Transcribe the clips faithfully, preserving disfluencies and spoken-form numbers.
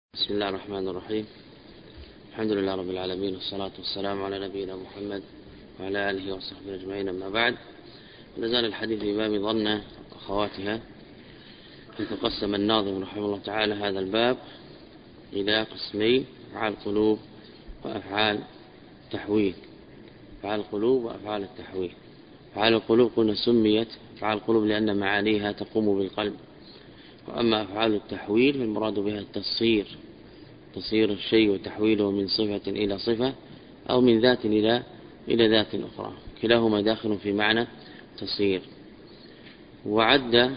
بسم الله الرحمن الرحيم. الحمد لله رب العالمين، والصلاة والسلام على نبينا محمد وعلى آله وصحبه أجمعين. أما بعد، نزال الحديث في باب ظن أخواتها، حيث قسم الناظم رحمه الله تعالى هذا الباب إلى قسمين: أفعال القلوب وأفعال التحويل. أفعال القلوب وأفعال التحويل. أفعال القلوب قلنا سميت أفعال القلوب لأن معانيها تقوم بالقلب، وأما أفعال التحويل فالمراد بها التصير، تصير الشيء وتحويله من صفة إلى صفة أو من ذات إلى إلى ذات أخرى، كلاهما داخل في معنى تصير. وعد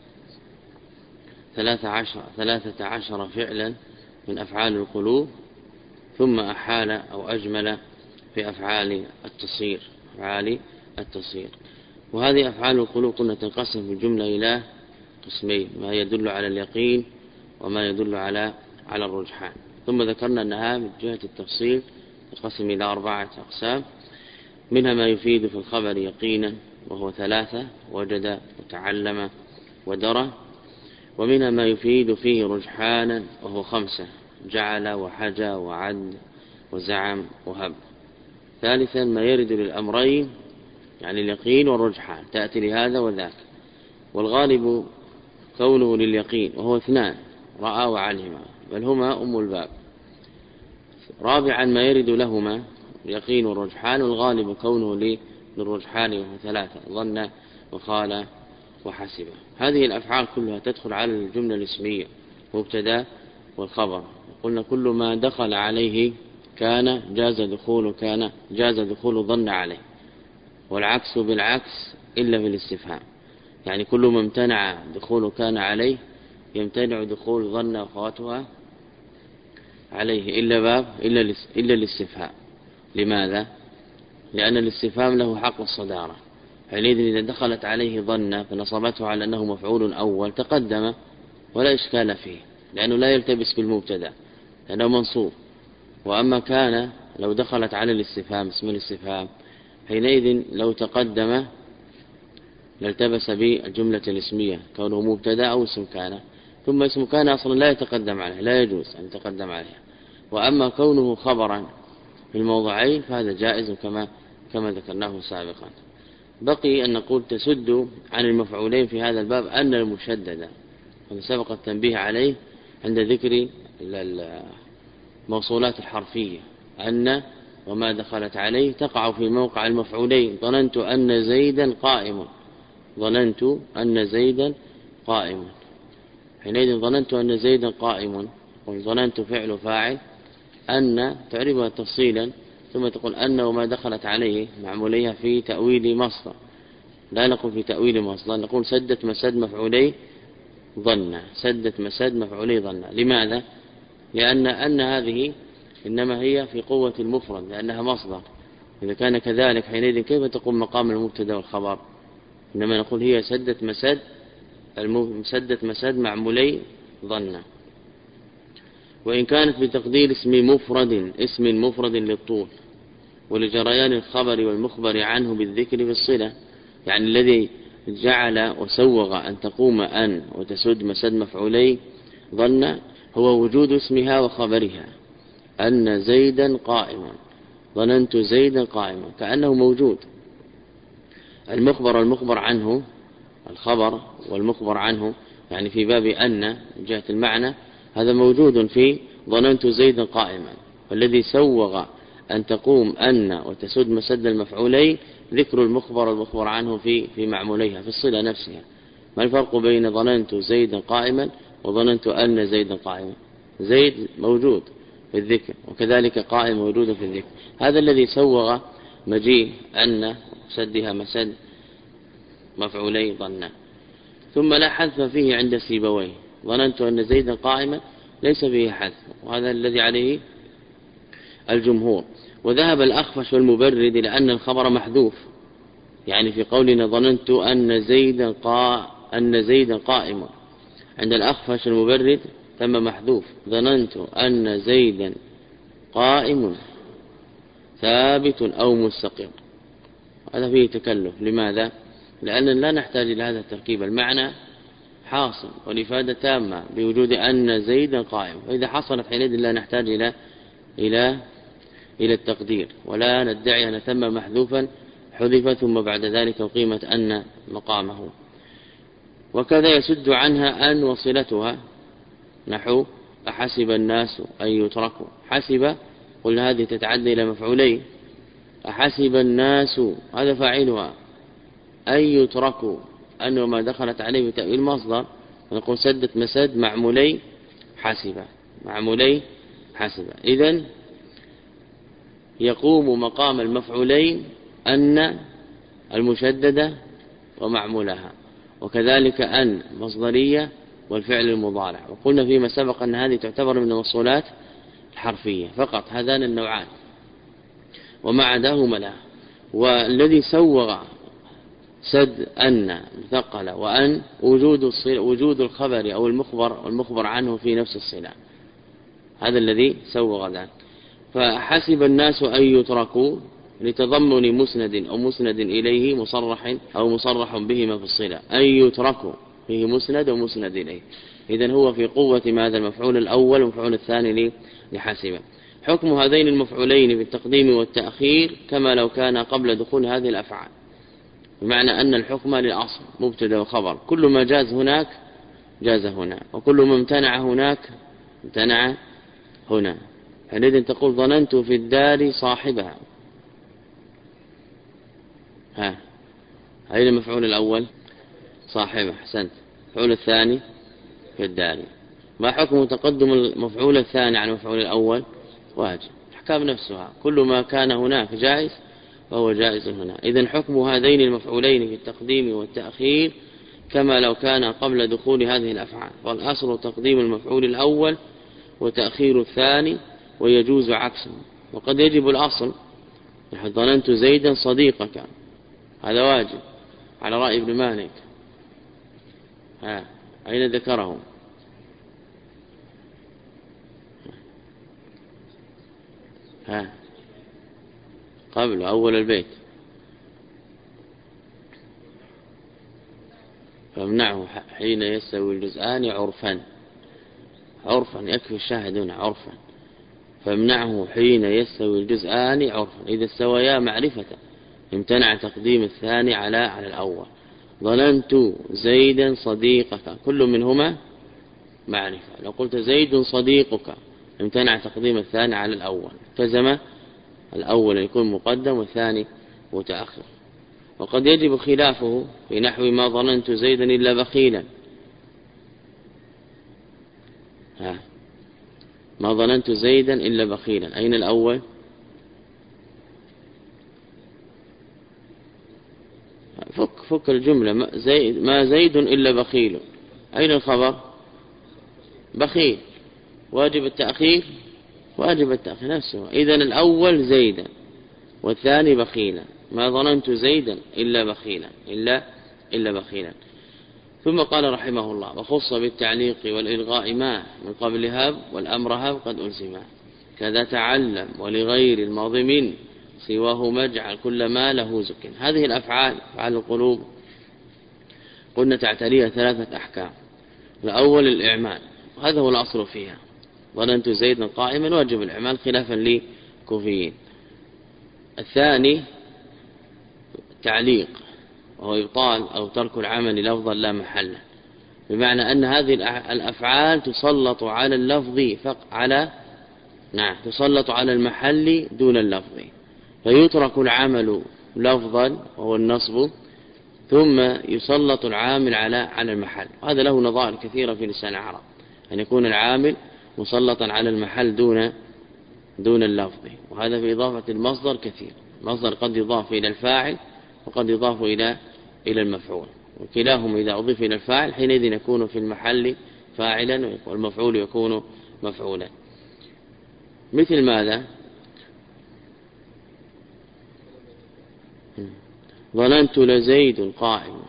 ثلاثة عشر, ثلاثة عشر فعلا من أفعال القلوب، ثم أحال أو أجمل في أفعال التصير أفعال التصير. وهذه أفعال القلوب قلنا تنقسم في الجملة إلى قسمين: ما يدل على اليقين وما يدل على على الرجحان. ثم ذكرنا أنها من جهة التفصيل تنقسم إلى أربعة أقسام: منها ما يفيد في الخبر يقينا وهو ثلاثة: وجد وتعلم ودرى. ومنها ما يفيد فيه رجحانا وهو خمسة: جعل وحجى وعد وزعم وهب. ثالثا ما يرد للأمرين، يعني اليقين والرجحان، تأتي لهذا وذاك، والغالب كونه لليقين وهو اثنان: رأى وعلم، بل هما أم الباب. رابعا ما يرد لهما اليقين والرجحان، والغالب كونه للرجحان وهو ثلاثة: ظن وخال وحسب. هذه الأفعال كلها تدخل على الجملة الاسمية، مبتدا والخبر. قلنا كل ما دخل عليه كان جاز دخول كان جاز دخول ظن عليه، والعكس بالعكس إلا في الاستفهام، يعني كل ما امتنع دخول كان عليه يمتنع دخول ظن أخواتها عليه إلا باب إلا إلا الاستفهام. لماذا؟ لأن الاستفهام له حق الصدارة، حينئذ إذا دخلت عليه ظن فنصبته على أنه مفعول أول تقدم ولا إشكال فيه، لأنه لا يلتبس بالمبتدا لأنه منصوب. وأما كان لو دخلت على الاستفهام اسم الاستفهام، حينئذ لو تقدم لالتبس بالجملة الاسمية كونه مبتدا أو اسم كان، ثم اسم كان أصلا لا يتقدم عليه، لا يجوز أن يتقدم عليه. وأما كونه خبرا في الموضعين فهذا جائز كما كما ذكرناه سابقا. بقي أن نقول تسد عن المفعولين في هذا الباب أن المشدد، وهذا سبق التنبيه عليه عند ذكر الموصولات الحرفية، أن وما دخلت عليه تقع في موقع المفعولين: ظننت أن زيدا قائم، ظننت أن زيدا قائم. حينئذ ظننت أن زيدا قائم، وظننت فعل فاعل، أن تعرفها تفصيلا، ثم تقول أن وما دخلت عليه معموليها في تأويل مصدر. لا نقول في تأويل مصدر، نقول سدت مسد مفعولي ظن، سدت مسد مفعولي ظن. لماذا؟ لأن أن هذه إنما هي في قوة المفرد لأنها مصدر. إذا كان كذلك حينئذ كيف تقوم مقام المبتدا والخبر؟ إنما نقول هي سدت مسد سدت مسد معمولي ظن. وإن كانت بتقدير اسم مفرد اسم مفرد للطول ولجريان الخبر والمخبر عنه بالذكر في الصلة، يعني الذي جعل وسوغ أن تقوم أن وتسد مسد مفعولي ظن هو وجود اسمها وخبرها: أن زيدا قائما، ظننت زيدا قائما، كأنه موجود. المخبر والمخبر عنه، الخبر والمخبر عنه، يعني في باب أن من جهة المعنى هذا موجود في ظننت زيدا قائما، والذي سوغ أن تقوم أن وتسد مسد المفعولين ذكر المخبر والمخبر عنه في في معموليها في الصلة نفسها. ما الفرق بين ظننت زيدا قائما وظننت أن زيدا قائما؟ زيد موجود في الذكر، وكذلك قائم موجود في الذكر. هذا الذي سوغ مجيء أن سدها مسد مفعولي ظن. ثم لا حذف فيه عند سيبويه: ظننت أن زيدا قائما ليس فيه حذف، وهذا الذي عليه الجمهور. وذهب الأخفش والمبرد لأن الخبر محذوف، يعني في قولنا ظننت أن زيدا قا أن زيدا قائم، عند الأخفش المبرد تم محذوف: ظننت أن زيدا قائم ثابت أو مستقر. هذا فيه تكلف. لماذا؟ لأننا لا نحتاج إلى هذا التركيب. المعنى حاصل والإفادة تامة بوجود أن زيدا قائم، فإذا حصلت حينئذ لا نحتاج إلى إلى إلى التقدير، ولا ندعي أن ثم محذوفا حذف ثم بعد ذلك أقيمت أن مقامه. وكذا يسد عنها أن وصلتها، نحو أحسب الناس أن يتركوا. حسب قلنا هذه تتعدى إلى مفعولين، أحسب الناس هذا فاعلها، أن يتركوا أنه ما دخلت عليه بتأويل مصدر، نقول سدت مسد معمولي حسب، معمولي حسب. إذن يقوم مقام المفعولين أن المشددة ومعمولها، وكذلك أن مصدرية والفعل المضارع. وقلنا فيما سبق أن هذه تعتبر من الموصولات الحرفية فقط، هذان النوعان وما عداهما لا. والذي سوغ سد أن مثقلة وأن وجود وجود الخبر أو المخبر المخبر عنه في نفس الصلة، هذا الذي سوغ ذلك. فحسب الناس أن يتركوا لتضمن مسند أو مسند إليه مصرح أو مصرح بهما في الصلة، أن يتركوا فيه مسند ومسند إليه. إذن هو في قوة ماذا المفعول الأول والمفعول الثاني لحسب. حكم هذين المفعولين بالتقديم والتأخير كما لو كان قبل دخول هذه الأفعال، بمعنى أن الحكم للأصل مبتدا وخبر، كل ما جاز هناك جاز هنا، وكل ما امتنع هناك امتنع هنا. حينئذ تقول ظننت في الدار صاحبها، ها أين المفعول الأول؟ صاحبه، أحسنت. المفعول الثاني في الدار. ما حكم تقدم المفعول الثاني على المفعول الأول؟ واجب. الأحكام نفسها، كل ما كان هناك جائز فهو جائز هنا. إذن حكم هذين المفعولين في التقديم والتأخير كما لو كان قبل دخول هذه الأفعال، والأصل تقديم المفعول الأول وتأخير الثاني، ويجوز عكسه. وقد يجب الأصل، نحن ظننت زيدا صديقك، هذا واجب على رأي ابن مالك. ها أين ذكره؟ ها قبل أول البيت. فامنعه حين يستوي الجزءان عرفا، عرفا يكفي الشاهد هنا عرفا. فامنعه حين يستوي الجزءان عرفا، إذا استويا معرفة امتنع تقديم الثاني على على الأول. ظننت زيدا صديقك، كل منهما معرفة. لو قلت زيد صديقك امتنع تقديم الثاني على الأول، التزم الأول يكون مقدم والثاني متأخر. وقد يجب خلافه في نحو ما ظننت زيدا إلا بخيلا. ها ما ظننت زيدا إلا بخيلا، أين الأول؟ فك فك الجملة، ما زيد, ما زيد إلا بخيل، أين الخبر؟ بخيل. واجب التأخير، واجب التأخير نفسه. إذن الأول زيدا والثاني بخيلا، ما ظننت زيدا إلا بخيلا إلا إلا بخيلا. ثم قال رحمه الله: وخص بالتعليق والإلغاء ما من قبل هب والأمر هب قد ألزما، كذا تعلم ولغير الماضي من سواه مجعل كل ما له زك. هذه الأفعال أفعال القلوب قلنا تعتريها ثلاثة أحكام. الأول الإعمال، وهذا هو الأصل فيها، ظننت زيدا قائما واجب الإعمال خلافا للكوفيين. الثاني تعليق، وهو إبطال أو ترك العمل لفظا لا محل، بمعنى أن هذه الأفعال تسلط على اللفظ فق على نعم تسلط على المحل دون اللفظ، فيترك العمل لفظا وهو النصب، ثم يسلط العامل على على المحل. هذا له نظائر كثيرة في لسان العرب، أن يكون العامل مسلطا على المحل دون دون اللفظ، وهذا في إضافة المصدر كثير. المصدر قد يضاف إلى الفاعل وقد يضاف إلى إلى المفعول، وكلاهما إذا أضيف إلى الفاعل حينئذ يكون في المحل فاعلا والمفعول يكون مفعولا. مثل ماذا؟ ظننت لزيد قائم،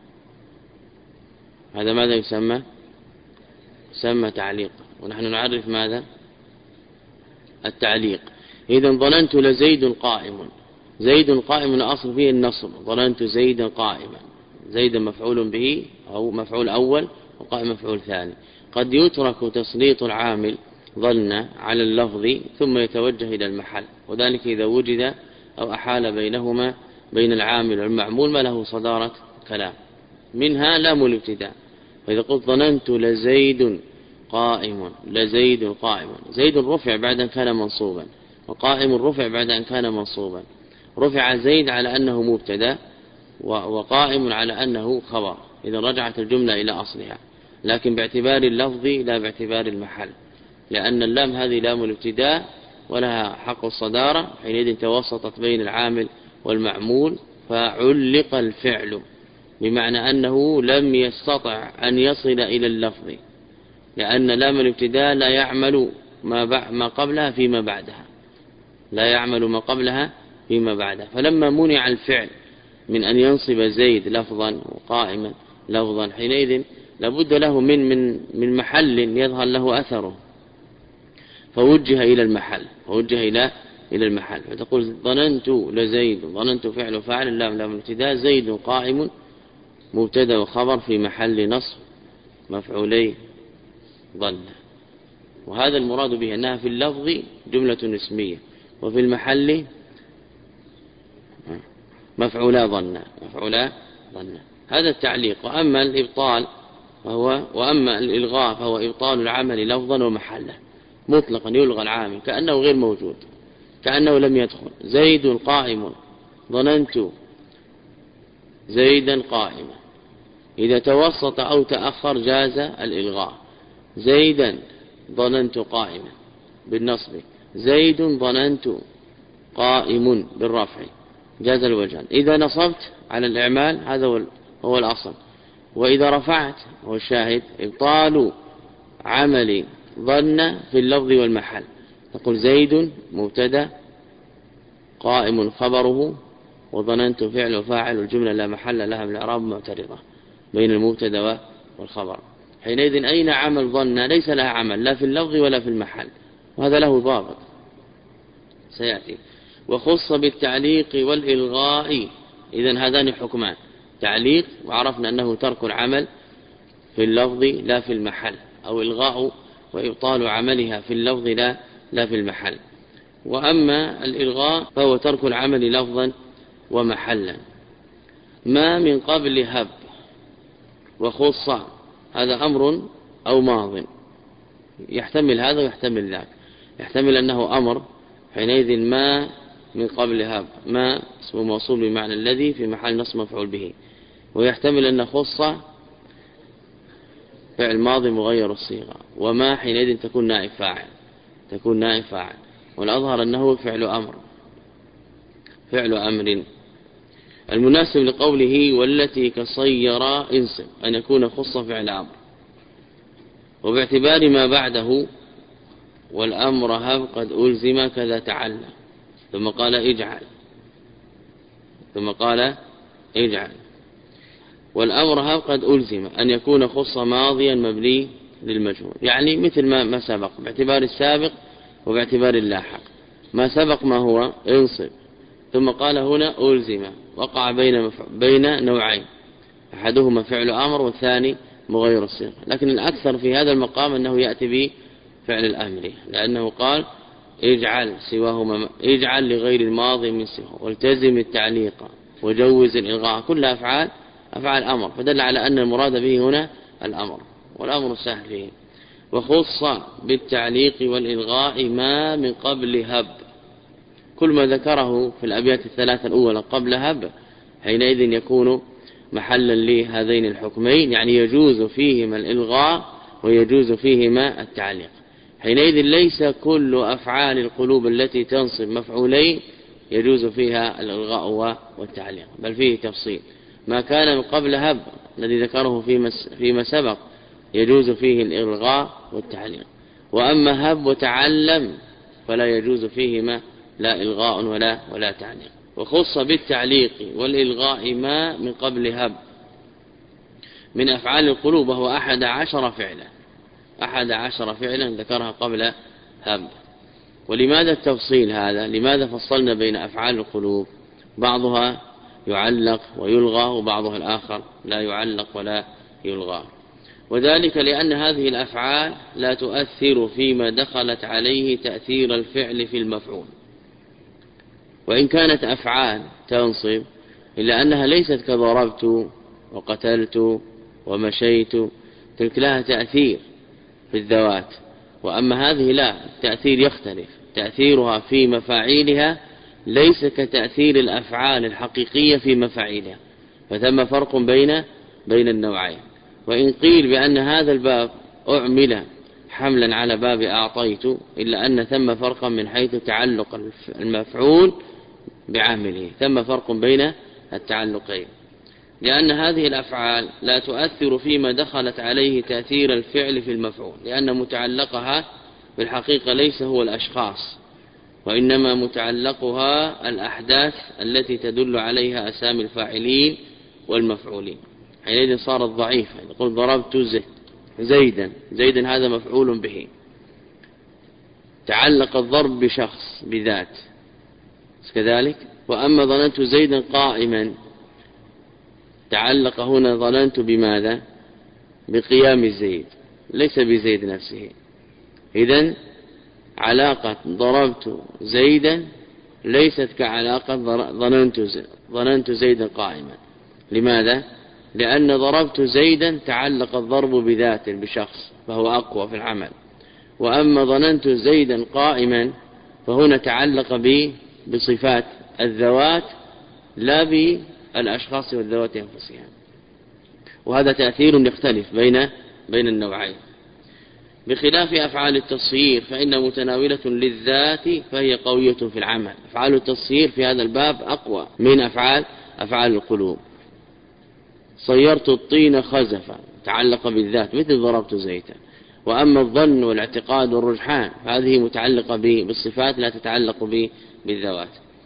هذا ماذا يسمى؟ يسمى تعليق، ونحن نعرف ماذا؟ التعليق. إذن ظننت لزيد قائم، زيد قائم أصل فيه النصب، ظننت زيدا قائما، زيدا مفعول به أو مفعول أول وقائم مفعول ثاني. قد يترك تسليط العامل ظن على اللفظ ثم يتوجه إلى المحل، وذلك إذا وجد أو أحال بينهما بين العامل والمعمول ما له صدارة كلام، منها لام الابتداء. فإذا قلت ظننت لزيد قائم، لزيد قائم، زيد رفع بعد أن كان منصوبا، وقائم رفع بعد أن كان منصوبا. رفع زيد على أنه مبتدا وقائم على أنه خبر، إذا رجعت الجملة إلى أصلها، لكن باعتبار اللفظ لا باعتبار المحل، لأن اللام هذه لام الابتداء ولها حق الصدارة، حينئذ توسطت بين العامل والمعمول فعلق الفعل، بمعنى أنه لم يستطع أن يصل إلى اللفظ، لأن لام الابتداء لا يعمل ما قبلها فيما بعدها، لا يعمل ما قبلها فيما بعدها. فلما منع الفعل من أن ينصب زيد لفظا وقائما لفظا، حينئذ لابد له من من من محل يظهر له أثره، فوجه إلى المحل، فوجه إلى إلى المحل. فتقول ظننت لزيد، ظننت فعل وفاعل، اللام لام الابتداء، زيد قائم مبتدا وخبر في محل نصب مفعولي ظن. وهذا المراد به أنها في اللفظ جملة اسمية، وفي المحل مفعولا ظن، مفعولا ظن. هذا التعليق. وأما الإبطال فهو وأما الإلغاء فهو إبطال العمل لفظا ومحلا مطلقا، يلغى العامل كأنه غير موجود، كأنه لم يدخل. زيد قائم، ظننت زيدا قائما، إذا توسط أو تأخر جاز الإلغاء. زيدا ظننت قائما بالنصب، زيد ظننت قائم بالرفع، جاز الوجهان. إذا نصبت على الإعمال هذا هو الأصل، وإذا رفعت هو الشاهد إبطال عمل ظن في اللفظ والمحل. تقول زيد مبتدا قائم خبره، وظننت فعل وفاعل، الجملة لا محل لها من الإعراب معترضة بين المبتدا والخبر. حينئذ أين عمل ظن؟ ليس لها عمل لا في اللفظ ولا في المحل، وهذا له ضابط سيأتي. وخص بالتعليق والإلغاء، إذن هذان حكمان، تعليق وعرفنا أنه ترك العمل في اللفظ لا في المحل، أو إلغاء وإبطال عملها في اللفظ لا لا في المحل. وأما الإلغاء فهو ترك العمل لفظا ومحلا. ما من قبل هب وخص، هذا أمر أو ماض، يحتمل هذا ويحتمل ذاك. يحتمل أنه أمر، حينئذ ما من قبل هب، ما اسم موصول بمعنى الذي في محل نصب مفعول به. ويحتمل أن خص فعل ماضي مغير الصيغة، وما حينئذ تكون نائب فاعل، تكون نائب فاعل. والأظهر أنه فعل أمر، فعل أمر. المناسب لقوله والتي كصير انصب أن يكون خص فعل أمر، وباعتبار ما بعده والأمر هب قد ألزم كذا تعلم، ثم قال اجعل، ثم قال اجعل. والأمر هب قد ألزم أن يكون خص ماضيا مبني للمجهول، يعني مثل ما ما سبق باعتبار السابق وباعتبار اللاحق. ما سبق ما هو انصب، ثم قال هنا ألزم، وقع بين بين نوعين، أحدهما فعل أمر والثاني مغير الصيغة. لكن الأكثر في هذا المقام أنه يأتي بفعل الأمر، لأنه قال اجعل سواهما، اجعل لغير الماضي من سواه، والتزم التعليق وجوز الإلغاء، كل أفعال أفعال أمر، فدل على أن المراد به هنا الأمر، والأمر سهل فيه. وخص بالتعليق والإلغاء ما من قبل هب، كل ما ذكره في الأبيات الثلاثة الأولى قبل هب حينئذ يكون محلا لهذين الحكمين، يعني يجوز فيهما الإلغاء ويجوز فيهما التعليق. حينئذ ليس كل أفعال القلوب التي تنصب مفعولين يجوز فيها الإلغاء والتعليق، بل فيه تفصيل. ما كان من قبل هب الذي ذكره فيما سبق يجوز فيه الإلغاء والتعليق، وأما هب وتعلم فلا يجوز فيهما لا إلغاء ولا ولا تعليق. وخص بالتعليق والإلغاء ما من قبل هب من أفعال القلوب، وهو أحد عشر فعلا، أحد عشر فعلا ذكرها قبل هب. ولماذا التفصيل هذا؟ لماذا فصلنا بين أفعال القلوب؟ بعضها يعلق ويلغى، وبعضها الآخر لا يعلق ولا يلغى. وذلك لأن هذه الأفعال لا تؤثر فيما دخلت عليه تأثير الفعل في المفعول، وإن كانت أفعال تنصب إلا أنها ليست كضربت وقتلت ومشيت، تلك لها تأثير في الذوات، وأما هذه لا، التأثير يختلف، تأثيرها في مفاعيلها ليس كتأثير الأفعال الحقيقية في مفاعيلها، فثم فرق بين بين النوعين. وإن قيل بأن هذا الباب أعمل حملا على باب أعطيت، إلا أن ثم فرقا من حيث تعلق المفعول بعامله، ثم فرق بين التعلقين، لأن هذه الأفعال لا تؤثر فيما دخلت عليه تأثير الفعل في المفعول، لأن متعلقها بالحقيقة ليس هو الأشخاص، وإنما متعلقها الأحداث التي تدل عليها أسامي الفاعلين والمفعولين. حينئذ صارت ضعيفة. يقول ضربت زيدا، زيدا هذا مفعول به، تعلق الضرب بشخص بذات كذلك. وأما ظننت زيدا قائما، تعلق هنا ظننت بماذا؟ بقيام زيد، ليس بزيد نفسه. إذن علاقة ضربت زيدا ليست كعلاقة ظننت ظننت زيدا قائما. لماذا؟ لأن ضربت زيدا تعلق الضرب بذات بشخص فهو أقوى في العمل، وأما ظننت زيدا قائما فهنا تعلق به بصفات الذوات لا بالأشخاص والذوات أنفسها، وهذا تأثير يختلف بين بين النوعين. بخلاف أفعال التصهير فإن متناولة للذات فهي قوية في العمل. أفعال التصهير في هذا الباب أقوى من أفعال أفعال القلوب. صيرت الطين خزفا تعلق بالذات مثل ضربت زيتا. وأما الظن والاعتقاد والرجحان فهذه متعلقة بالصفات لا تتعلق بالذوات.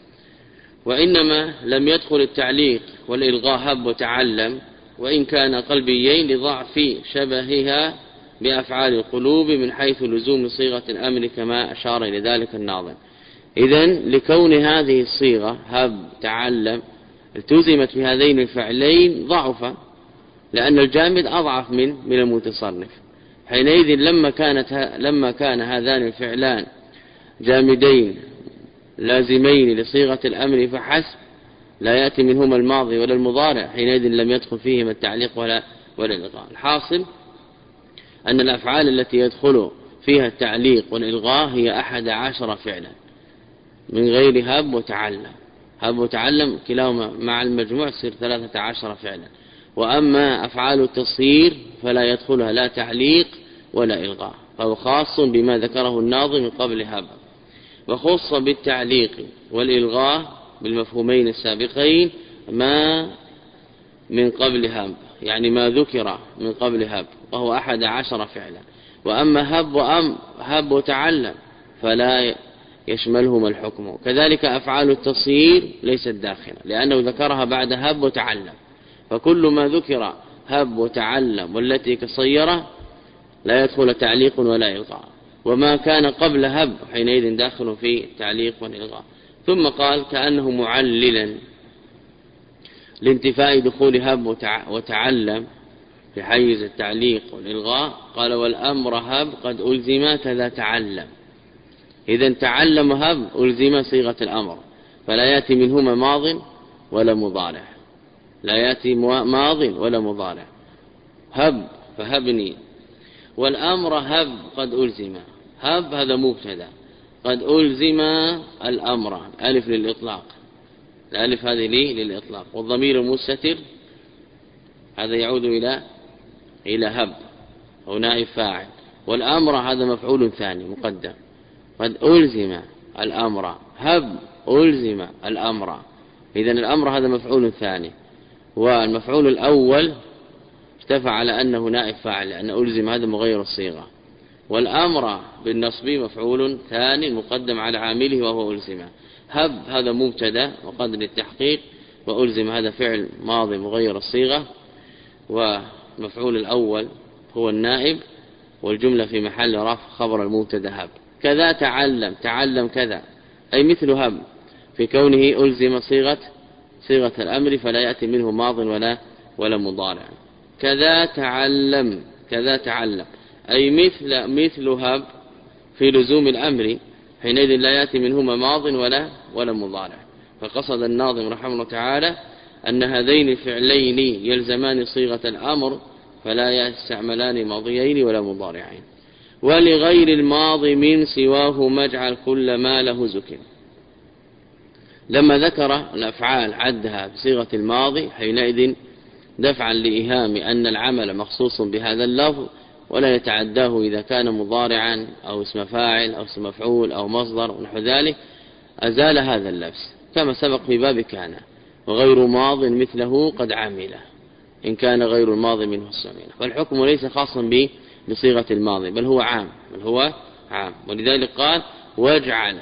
وإنما لم يدخل التعليق والإلغاء هب وتعلم، وإن كان قلبيين لضعف شبهها بأفعال القلوب من حيث لزوم صيغة الأمر كما أشار إلى ذلك الناظم. إذن لكون هذه الصيغة هب تعلم التزمت في هذين الفعلين ضعفا، لأن الجامد أضعف من من المتصرف. حينئذ لما كانت لما كان هذان الفعلان جامدين لازمين لصيغة الأمر فحسب، لا يأتي منهما الماضي ولا المضارع، حينئذ لم يدخل فيهما التعليق ولا ولا الإلغاء. الحاصل أن الأفعال التي يدخل فيها التعليق والإلغاء هي أحد عشر فعلا من غير هب وتعلم. هب وتعلم كلاهما مع المجموع يصير ثلاثة عشر فعلا. وأما أفعال التصهير فلا يدخلها لا تعليق ولا إلغاء، فهو خاص بما ذكره الناظم من قبل هب، وخص بالتعليق والإلغاء بالمفهومين السابقين ما من قبل هب، يعني ما ذكر من قبل هب، وهو أحد عشر فعلا. وأما هب وأم هب وتعلم فلا يشملهما الحكم. كذلك أفعال التصهير ليست داخلة، لأنه ذكرها بعد هب وتعلم، فكل ما ذكر هب وتعلم والتي كصيرة لا يدخل تعليق ولا إلغاء، وما كان قبل هب حينئذ داخل في تعليق والإلغاء. ثم قال كأنه معللا لانتفاء دخول هب وتعلم في حيز التعليق والإلغاء، قال والأمر هب قد ألزم كذا تعلم. إذن تعلم هب ألزم صيغة الأمر، فلا يأتي منهما ماض ولا مضارع، لا يأتي ماض ولا مضارع. هب فهبني، والأمر هب قد ألزم. هب هذا مبتدا، قد ألزم الأمر، ألف للإطلاق، الألف هذه لي للإطلاق، والضمير المستتر هذا يعود إلى إلى هب أو نائب فاعل، والأمر هذا مفعول ثاني مقدم. قد ألزم الأمر، هب ألزم الأمر، إذن الأمر هذا مفعول ثاني، والمفعول الأول ارتفع على أنه نائب فاعل لأن ألزم هذا مغير الصيغة، والأمر بالنصب مفعول ثاني مقدم على عامله وهو ألزم. هب هذا مبتدا وقد للتحقيق، وألزم هذا فعل ماضي مغير الصيغة، ومفعول الأول هو النائب، والجملة في محل رفع خبر المبتدا هب. كذا تعلم، تعلم كذا أي مثل هب في كونه ألزم صيغة صيغة الأمر فلا يأتي منه ماض ولا ولا مضارع. كذا تعلم كذا تعلم، أي مثل مثل هب في لزوم الأمر، حينئذ لا يأتي منهما ماض ولا ولا مضارع. فقصد الناظم رحمه الله تعالى أن هذين الفعلين يلزمان صيغة الأمر فلا يستعملان ماضيين ولا مضارعين. ولغير الماضي من سواهما اجعل كل ما له ذكر. لما ذكر الأفعال عدها بصيغة الماضي حينئذ دفعا لإيهام أن العمل مخصوص بهذا اللفظ ولا يتعداه إذا كان مضارعا أو اسم فاعل أو اسم مفعول أو مصدر ونحو ذلك، أزال هذا اللبس كما سبق في باب كان. وغير ماض مثله قد عمله إن كان غير الماضي منه السمين. فالحكم ليس خاصا بصيغة الماضي بل هو عام بل هو عام ولذلك قال واجعل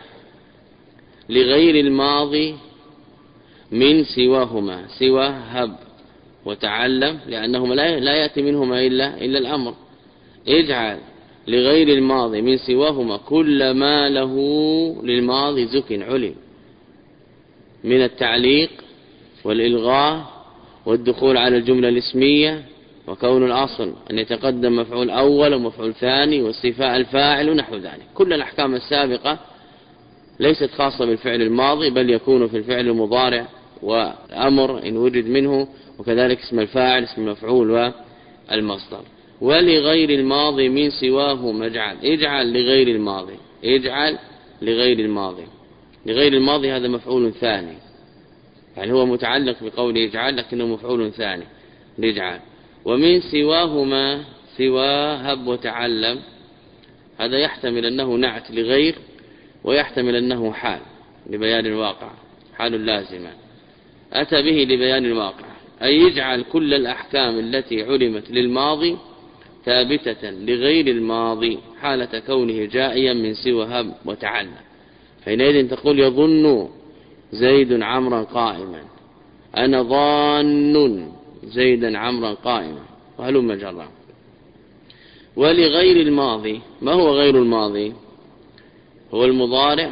لغير الماضي من سواهما، سوى هب وتعلم لأنهما لا يأتي منهما إلا, إلا الأمر. اجعل لغير الماضي من سواهما كل ما له للماضي زك علم من التعليق والإلغاء والدخول على الجملة الاسمية وكون الأصل أن يتقدم مفعول أول ومفعول ثاني واستيفاء الفاعل ونحو ذلك. كل الأحكام السابقة ليست خاصة بالفعل الماضي بل يكون في الفعل المضارع والأمر إن وجد منه، وكذلك اسم الفاعل اسم المفعول والمصدر. ولغير الماضي من سواهما اجعل، اجعل لغير الماضي، اجعل لغير الماضي. لغير الماضي هذا مفعول ثاني، يعني هو متعلق بقول اجعل لكنه مفعول ثاني لاجعل. ومن سواهما سوى هب وتعلم هذا يحتمل أنه نعت لغير ويحتمل أنه حال لبيان الواقع، حال لازمة أتى به لبيان الواقع، أي يجعل كل الأحكام التي علمت للماضي ثابتة لغير الماضي حالة كونه جائيا من سوى هب وتعلم. حينئذ تقول يظن زيد عمرا قائما، أنا ظان زيدا عمرا قائما، وهلم جرا. ولغير الماضي، ما هو غير الماضي؟ هو المضارع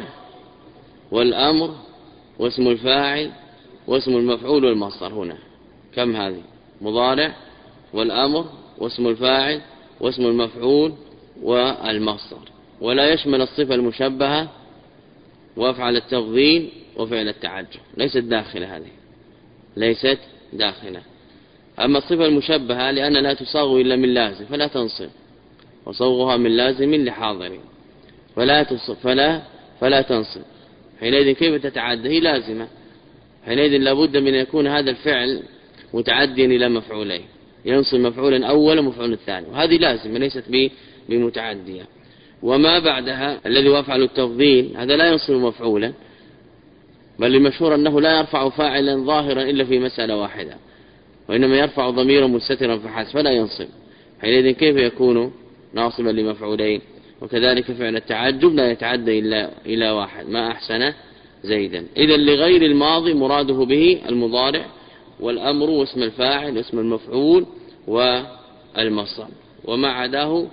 والأمر واسم الفاعل واسم المفعول والمصدر. هنا كم هذه؟ مضارع والأمر واسم الفاعل واسم المفعول والمصدر، ولا يشمل الصفة المشبهة وافعل التفضيل وفعل التعجب، ليست داخلة، هذه ليست داخلة. أما الصفة المشبهة لأن لا تصاغ إلا من لازم فلا تنصب، وصوغها من لازم لحاضر فلا تصب فلا فلا تنصب. حينئذ كيف تتعدى؟ هي لازمة، حينئذ لابد من أن يكون هذا الفعل متعديا إلى مفعولين، ينصب مفعولا أول ومفعول الثاني، وهذه لازمة ليست بمتعدية. وما بعدها الذي وافعل التفضيل هذا لا ينصب مفعولا، بل المشهور أنه لا يرفع فاعلا ظاهرا إلا في مسألة واحدة، وإنما يرفع ضميرا مستترا فحسب فلا ينصب. حينئذ كيف يكون ناصبا لمفعولين؟ وكذلك فعل التعجب لا يتعدى إلا إلى واحد، ما أحسن زيدا. إذا لغير الماضي مراده به المضارع والأمر واسم الفاعل واسم المفعول والمصدر، وما عداه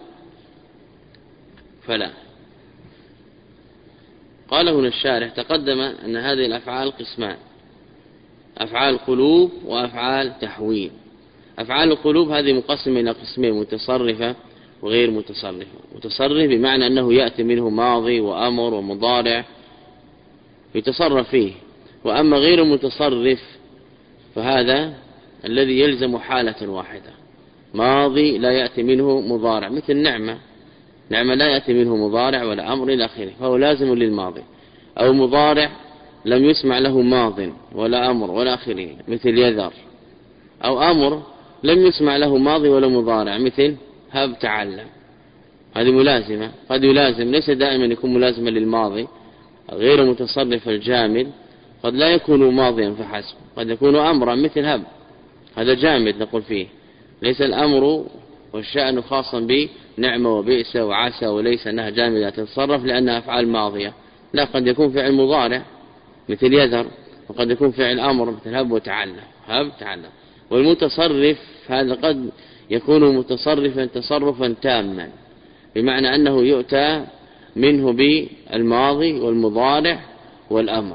فلا. قال هنا الشارح تقدم أن هذه الأفعال قسمان: أفعال قلوب وأفعال تحويل. أفعال القلوب هذه مقسمة إلى قسمين: متصرفة وغير متصرفة. متصرف بمعنى أنه يأتي منه ماضي وأمر ومضارع يتصرف فيه، وأما غير متصرف فهذا الذي يلزم حالة واحدة، ماضي لا يأتي منه مضارع، مثل نعمة، نعمة لا يأتي منه مضارع ولا أمر إلى آخره فهو لازم للماضي، أو مضارع لم يسمع له ماض ولا أمر ولا آخره مثل يذر، أو أمر لم يسمع له ماضي ولا مضارع مثل هب تعلم، هذه ملازمة. قد يلازم، ليس دائما يكون ملازما للماضي. غير متصرف الجامد قد لا يكون ماضيا فحسب، قد يكون أمرا مثل هب، هذا جامد نقول فيه، ليس الأمر والشأن خاصا بنعمة وبئس وعسى، وليس أنها جامدة تتصرف لأنها أفعال ماضية، لا، قد يكون فعل مضارع مثل يذر، وقد يكون فعل أمر مثل هب وتعلم، هب تعلم. والمتصرف هذا قد يكون متصرفا تصرفا تاما، بمعنى أنه يؤتى منه بالماضي والمضارع والأمر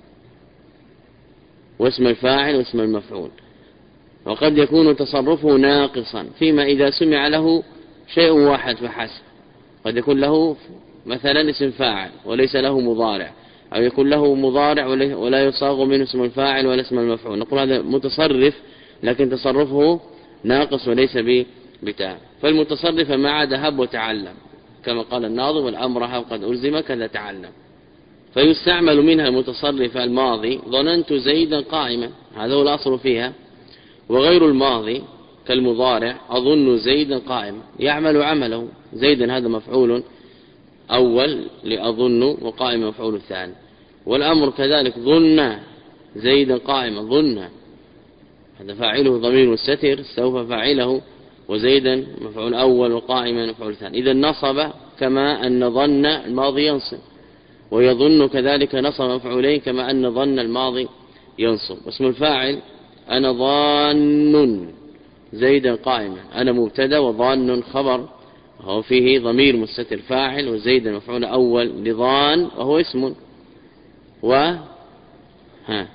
واسم الفاعل واسم المفعول. وقد يكون تصرفه ناقصا فيما إذا سمع له شيء واحد فحسب، قد يكون له مثلا اسم فاعل وليس له مضارع، أو يكون له مضارع ولا يصاغ منه اسم الفاعل ولا اسم المفعول، نقول هذا متصرف لكن تصرفه ناقص وليس بتام. فالمتصرف ما عاد هب وتعلم كما قال الناظم: والأمر هب قد ألزم كذا تعلم. فيستعمل منها المتصرف الماضي: ظننت زيدا قائما، هذا هو الأصل فيها. وغير الماضي كالمضارع: أظن زيدا قائما، يعمل عمله. زيدا هذا مفعول أول لأظن، وقائم مفعول الثاني. والأمر كذلك: ظن زيدا قائما، ظن هذا فاعله ضمير مستتر سوف فاعله، وزيدا مفعول أول وقائما مفعول ثاني. إذا نصب كما أن ظن الماضي ينصب، ويظن كذلك نصب مفعولين كما أن ظن الماضي ينصب. اسم الفاعل: أنا ظان زيدا قائما، أنا مبتدا وظان خبر، وهو فيه ضمير مستتر فاعل، وزيدا مفعول أول لظان وهو اسم، و ها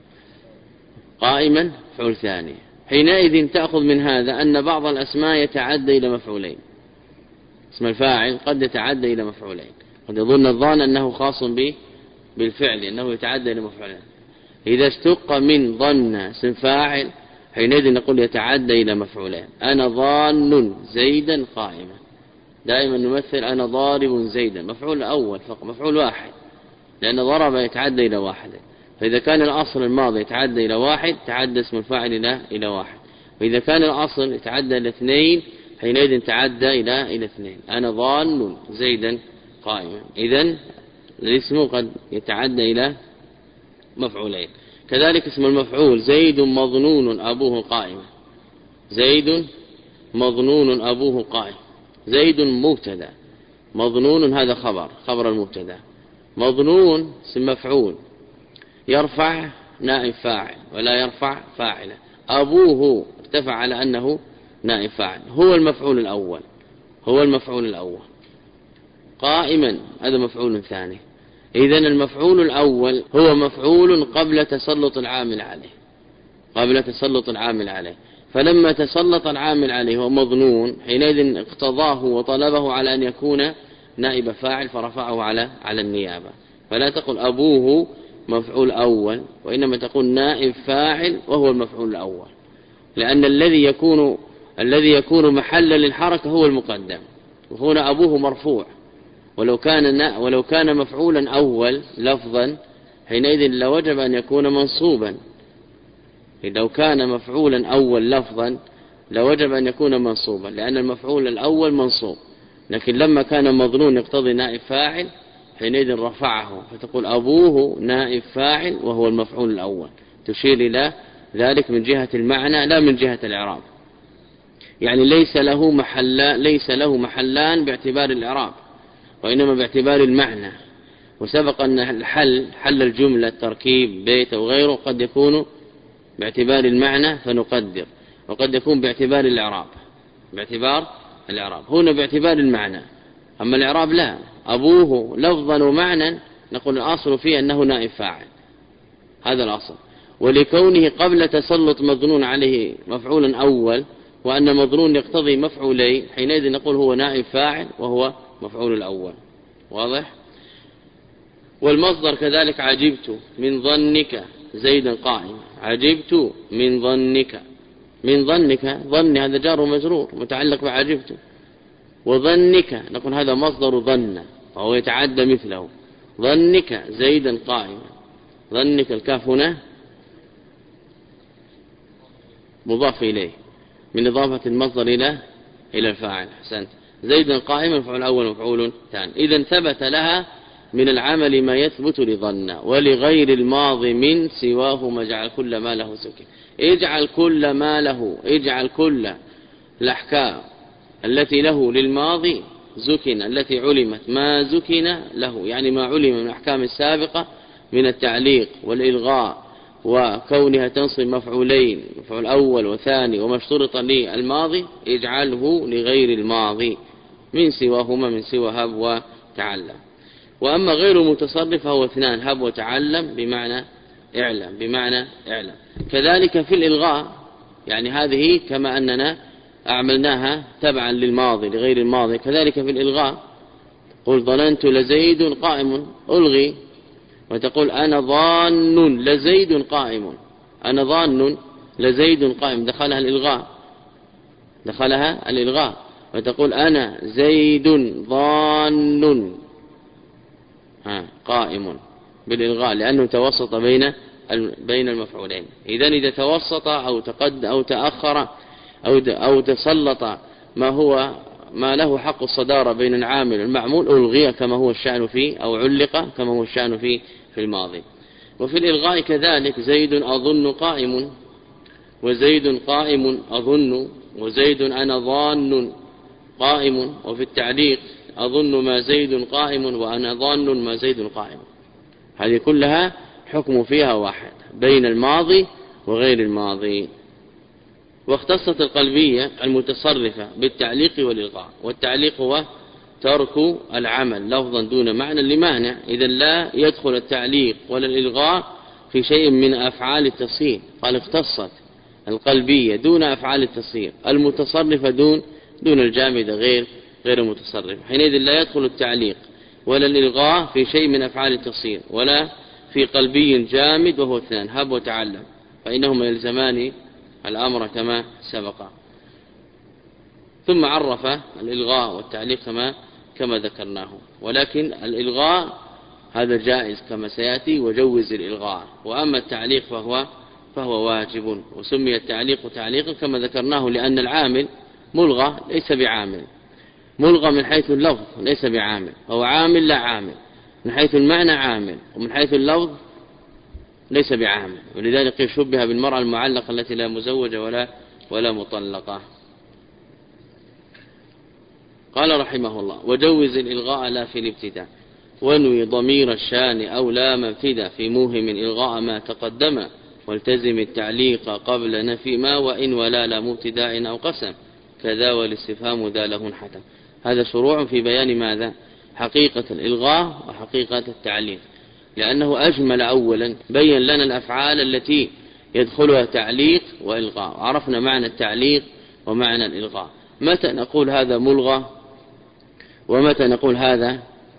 قائما مفعول ثاني. حينئذ تأخذ من هذا أن بعض الأسماء يتعدى إلى مفعولين. اسم الفاعل قد يتعدى إلى مفعولين، قد يظن الظان أنه خاص به بالفعل أنه يتعدى إلى مفعولين. إذا اشتق من ظن اسم فاعل حينئذ نقول يتعدى إلى مفعولين. أنا ظان زيدا قائما، دائما نمثل أنا ضارب زيدا، مفعول أول فقط، مفعول واحد، لأن ضرب يتعدى إلى واحد. فإذا كان الأصل الماضي يتعدى إلى واحد تعدى اسم الفاعل إلى إلى واحد، وإذا كان الأصل يتعدى إلى اثنين حينئذ تعدى إلى إلى اثنين. أنا ظان زيدا قائما، إذن الاسم قد يتعدى إلى مفعولين. كذلك اسم المفعول: زيد مظنون أبوه قائما، زيد مظنون أبوه قائم. زيد مبتدا، مظنون هذا خبر، خبر المبتدا. مظنون اسم مفعول يرفع نائب فاعل ولا يرفع فاعلا. أبوه ارتفع على أنه نائب فاعل، هو المفعول الأول، هو المفعول الأول. قائما هذا مفعول ثاني. إذن المفعول الأول هو مفعول قبل تسلط العامل عليه، قبل تسلط العامل عليه. فلما تسلط العامل عليه هو مظنون، حينئذ اقتضاه وطلبه على أن يكون نائب فاعل فرفعه على على النيابة. فلا تقل أبوه مفعول أول، وإنما تقول نائب فاعل وهو المفعول الأول، لأن الذي يكون الذي يكون محلا للحركة هو المقدم، وهنا أبوه مرفوع. ولو كان ولو كان مفعولا أول لفظا حينئذ لوجب أن يكون منصوبا. لو كان مفعولا أول لفظا لوجب أن يكون منصوبا، لأن المفعول الأول منصوب. لكن لما كان مظنون يقتضي نائب فاعل حينئذ رفعه، فتقول أبوه نائب فاعل وهو المفعول الأول، تشير إلى ذلك من جهة المعنى لا من جهة الإعراب. يعني ليس له محل ليس له محلان باعتبار الإعراب، وإنما باعتبار المعنى. وسبق أن الحل حل الجملة تركيب بيت أو غيره قد يكون باعتبار المعنى فنقدر، وقد يكون باعتبار الإعراب، باعتبار الإعراب. هنا باعتبار المعنى، أما الإعراب لا. أبوه لفظا ومعنى نقول الأصل فيه أنه نائب فاعل، هذا الأصل. ولكونه قبل تسلط مظنون عليه مفعولا أول، وأن مظنون يقتضي مفعولين، حينئذ نقول هو نائب فاعل وهو مفعول الأول. واضح؟ والمصدر كذلك: عجبت من ظنك زيدا قائما، عجبت من ظنك. من ظنك، ظن هذا جار ومجرور متعلق بعجبت، وظنك نقول هذا مصدر ظن وهو يتعدى مثله. ظنك زيدا قائما، ظنك الكاف هنا مضاف إليه من إضافة المصدر إلى إلى الفاعل. أحسنت. زيدا قائما مفعول أول مفعول ثاني. إذن ثبت لها من العمل ما يثبت لظن، ولغير الماضي من سواهما اجعل كل ما له سكن. اجعل كل ما له، اجعل كل الأحكام التي له للماضي زكن، التي علمت ما زكن له، يعني ما علم من الأحكام السابقة من التعليق والإلغاء وكونها تنصب مفعولين، مفعول أول وثاني، وما اشترط للماضي اجعله لغير الماضي من سواهما، من سوى هب وتعلم. وأما غير المتصرف فهو اثنان: هب وتعلم بمعنى اعلم، بمعنى اعلم. كذلك في الإلغاء، يعني هذه كما أننا أعملناها تبعا للماضي لغير الماضي. كذلك في الإلغاء قل ظننت لزيد قائم ألغي، وتقول أنا ظان لزيد قائم، أنا ظان لزيد قائم، دخلها الإلغاء دخلها الإلغاء وتقول أنا زيد ظان ها قائم بالإلغاء لأنه توسط بين بين المفعولين. إذن إذا توسط أو تقد أو تأخر أو أو تسلط ما هو ما له حق الصدارة بين العامل والمعمول ألغي كما هو الشأن فيه، أو علق كما هو الشأن فيه في الماضي. وفي الإلغاء كذلك زيد أظن قائم، وزيد قائم أظن، وزيد أنا ظان قائم. وفي التعليق أظن ما زيد قائم وأنا ظان ما زيد قائم. هذه كلها حكم فيها واحد بين الماضي وغير الماضي. واختصت القلبية المتصرفة بالتعليق والإلغاء. والتعليق هو ترك العمل لفظا دون معنى لمانع، إذا لا يدخل التعليق ولا الإلغاء في شيء من أفعال التصريف. قال اختصت القلبية دون أفعال التصريف، المتصرفة دون دون الجامدة غير غير المتصرف. حينئذ لا يدخل التعليق ولا الإلغاء في شيء من أفعال التصريف، ولا في قلبي جامد وهو اثنان هب وتعلم، فإنهما يلزمان الأمر كما سبق. ثم عرف الإلغاء والتعليق كما كما ذكرناه. ولكن الإلغاء هذا جائز كما سيأتي، وجوز الإلغاء. وأما التعليق فهو فهو واجب. وسمي التعليق تعليقا كما ذكرناه لأن العامل ملغى ليس بعامل، ملغى من حيث اللفظ ليس بعامل، هو عامل لا عامل، من حيث المعنى عامل، ومن حيث اللفظ ليس بعامل. ولذلك يشبه بالمرأة المعلقة التي لا مزوجة ولا ولا مطلقة. قال رحمه الله: وجوز الإلغاء لا في الابتداء، وانوي ضمير الشان أو لام ابتداء في موهم إلغاء ما تقدم، والتزم التعليق قبل نفي ما، وإن ولا لا مبتداء أو قسم، كذا والاستفهام ذا له حتم. هذا شروع في بيان ماذا؟ حقيقة الإلغاء وحقيقة التعليق، لأنه أجمل أولا بين لنا الأفعال التي يدخلها تعليق وإلغاء، عرفنا معنى التعليق ومعنى الإلغاء. متى نقول هذا ملغى ومتى نقول هذا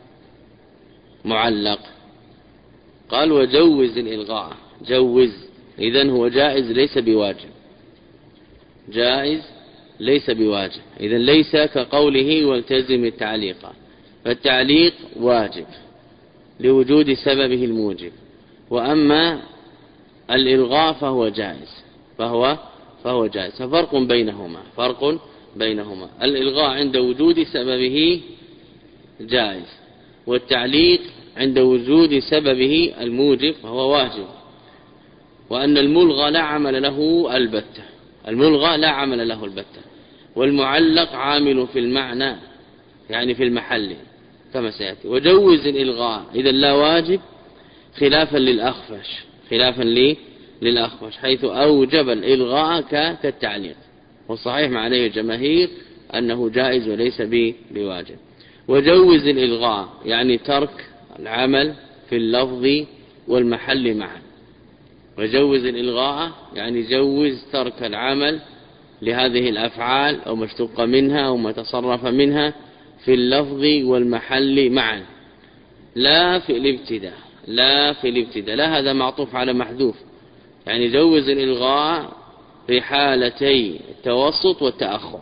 معلق؟ قال: وجوز الإلغاء، جوز، إذن هو جائز ليس بواجب، جائز ليس بواجب، إذن ليس كقوله والتزم التعليق، فالتعليق واجب لوجود سببه الموجب، وأما الإلغاء فهو جائز فهو فهو جائز. ففرق بينهما فرق بينهما الإلغاء عند وجود سببه جائز، والتعليق عند وجود سببه الموجب فهو واجب. وأن الملغى لا عمل له البتة، الملغى لا عمل له البتة، والمعلق عامل في المعنى يعني في المحل كما سيأتي. وجوز الإلغاء إذا لا واجب، خلافا للأخفش خلافا لي للأخفش حيث أوجب الإلغاء كالتعليق، والصحيح مع عليه الجماهير أنه جائز وليس بواجب. وجوز الإلغاء يعني ترك العمل في اللفظ والمحل معا، وجوز الإلغاء يعني جوز ترك العمل لهذه الأفعال أو ما اشتق منها أو ما تصرف منها في اللفظ والمحل معا، لا في الابتداء لا في الابتداء لا هذا معطوف على محذوف، يعني جوز الإلغاء في حالتي التوسط والتأخر،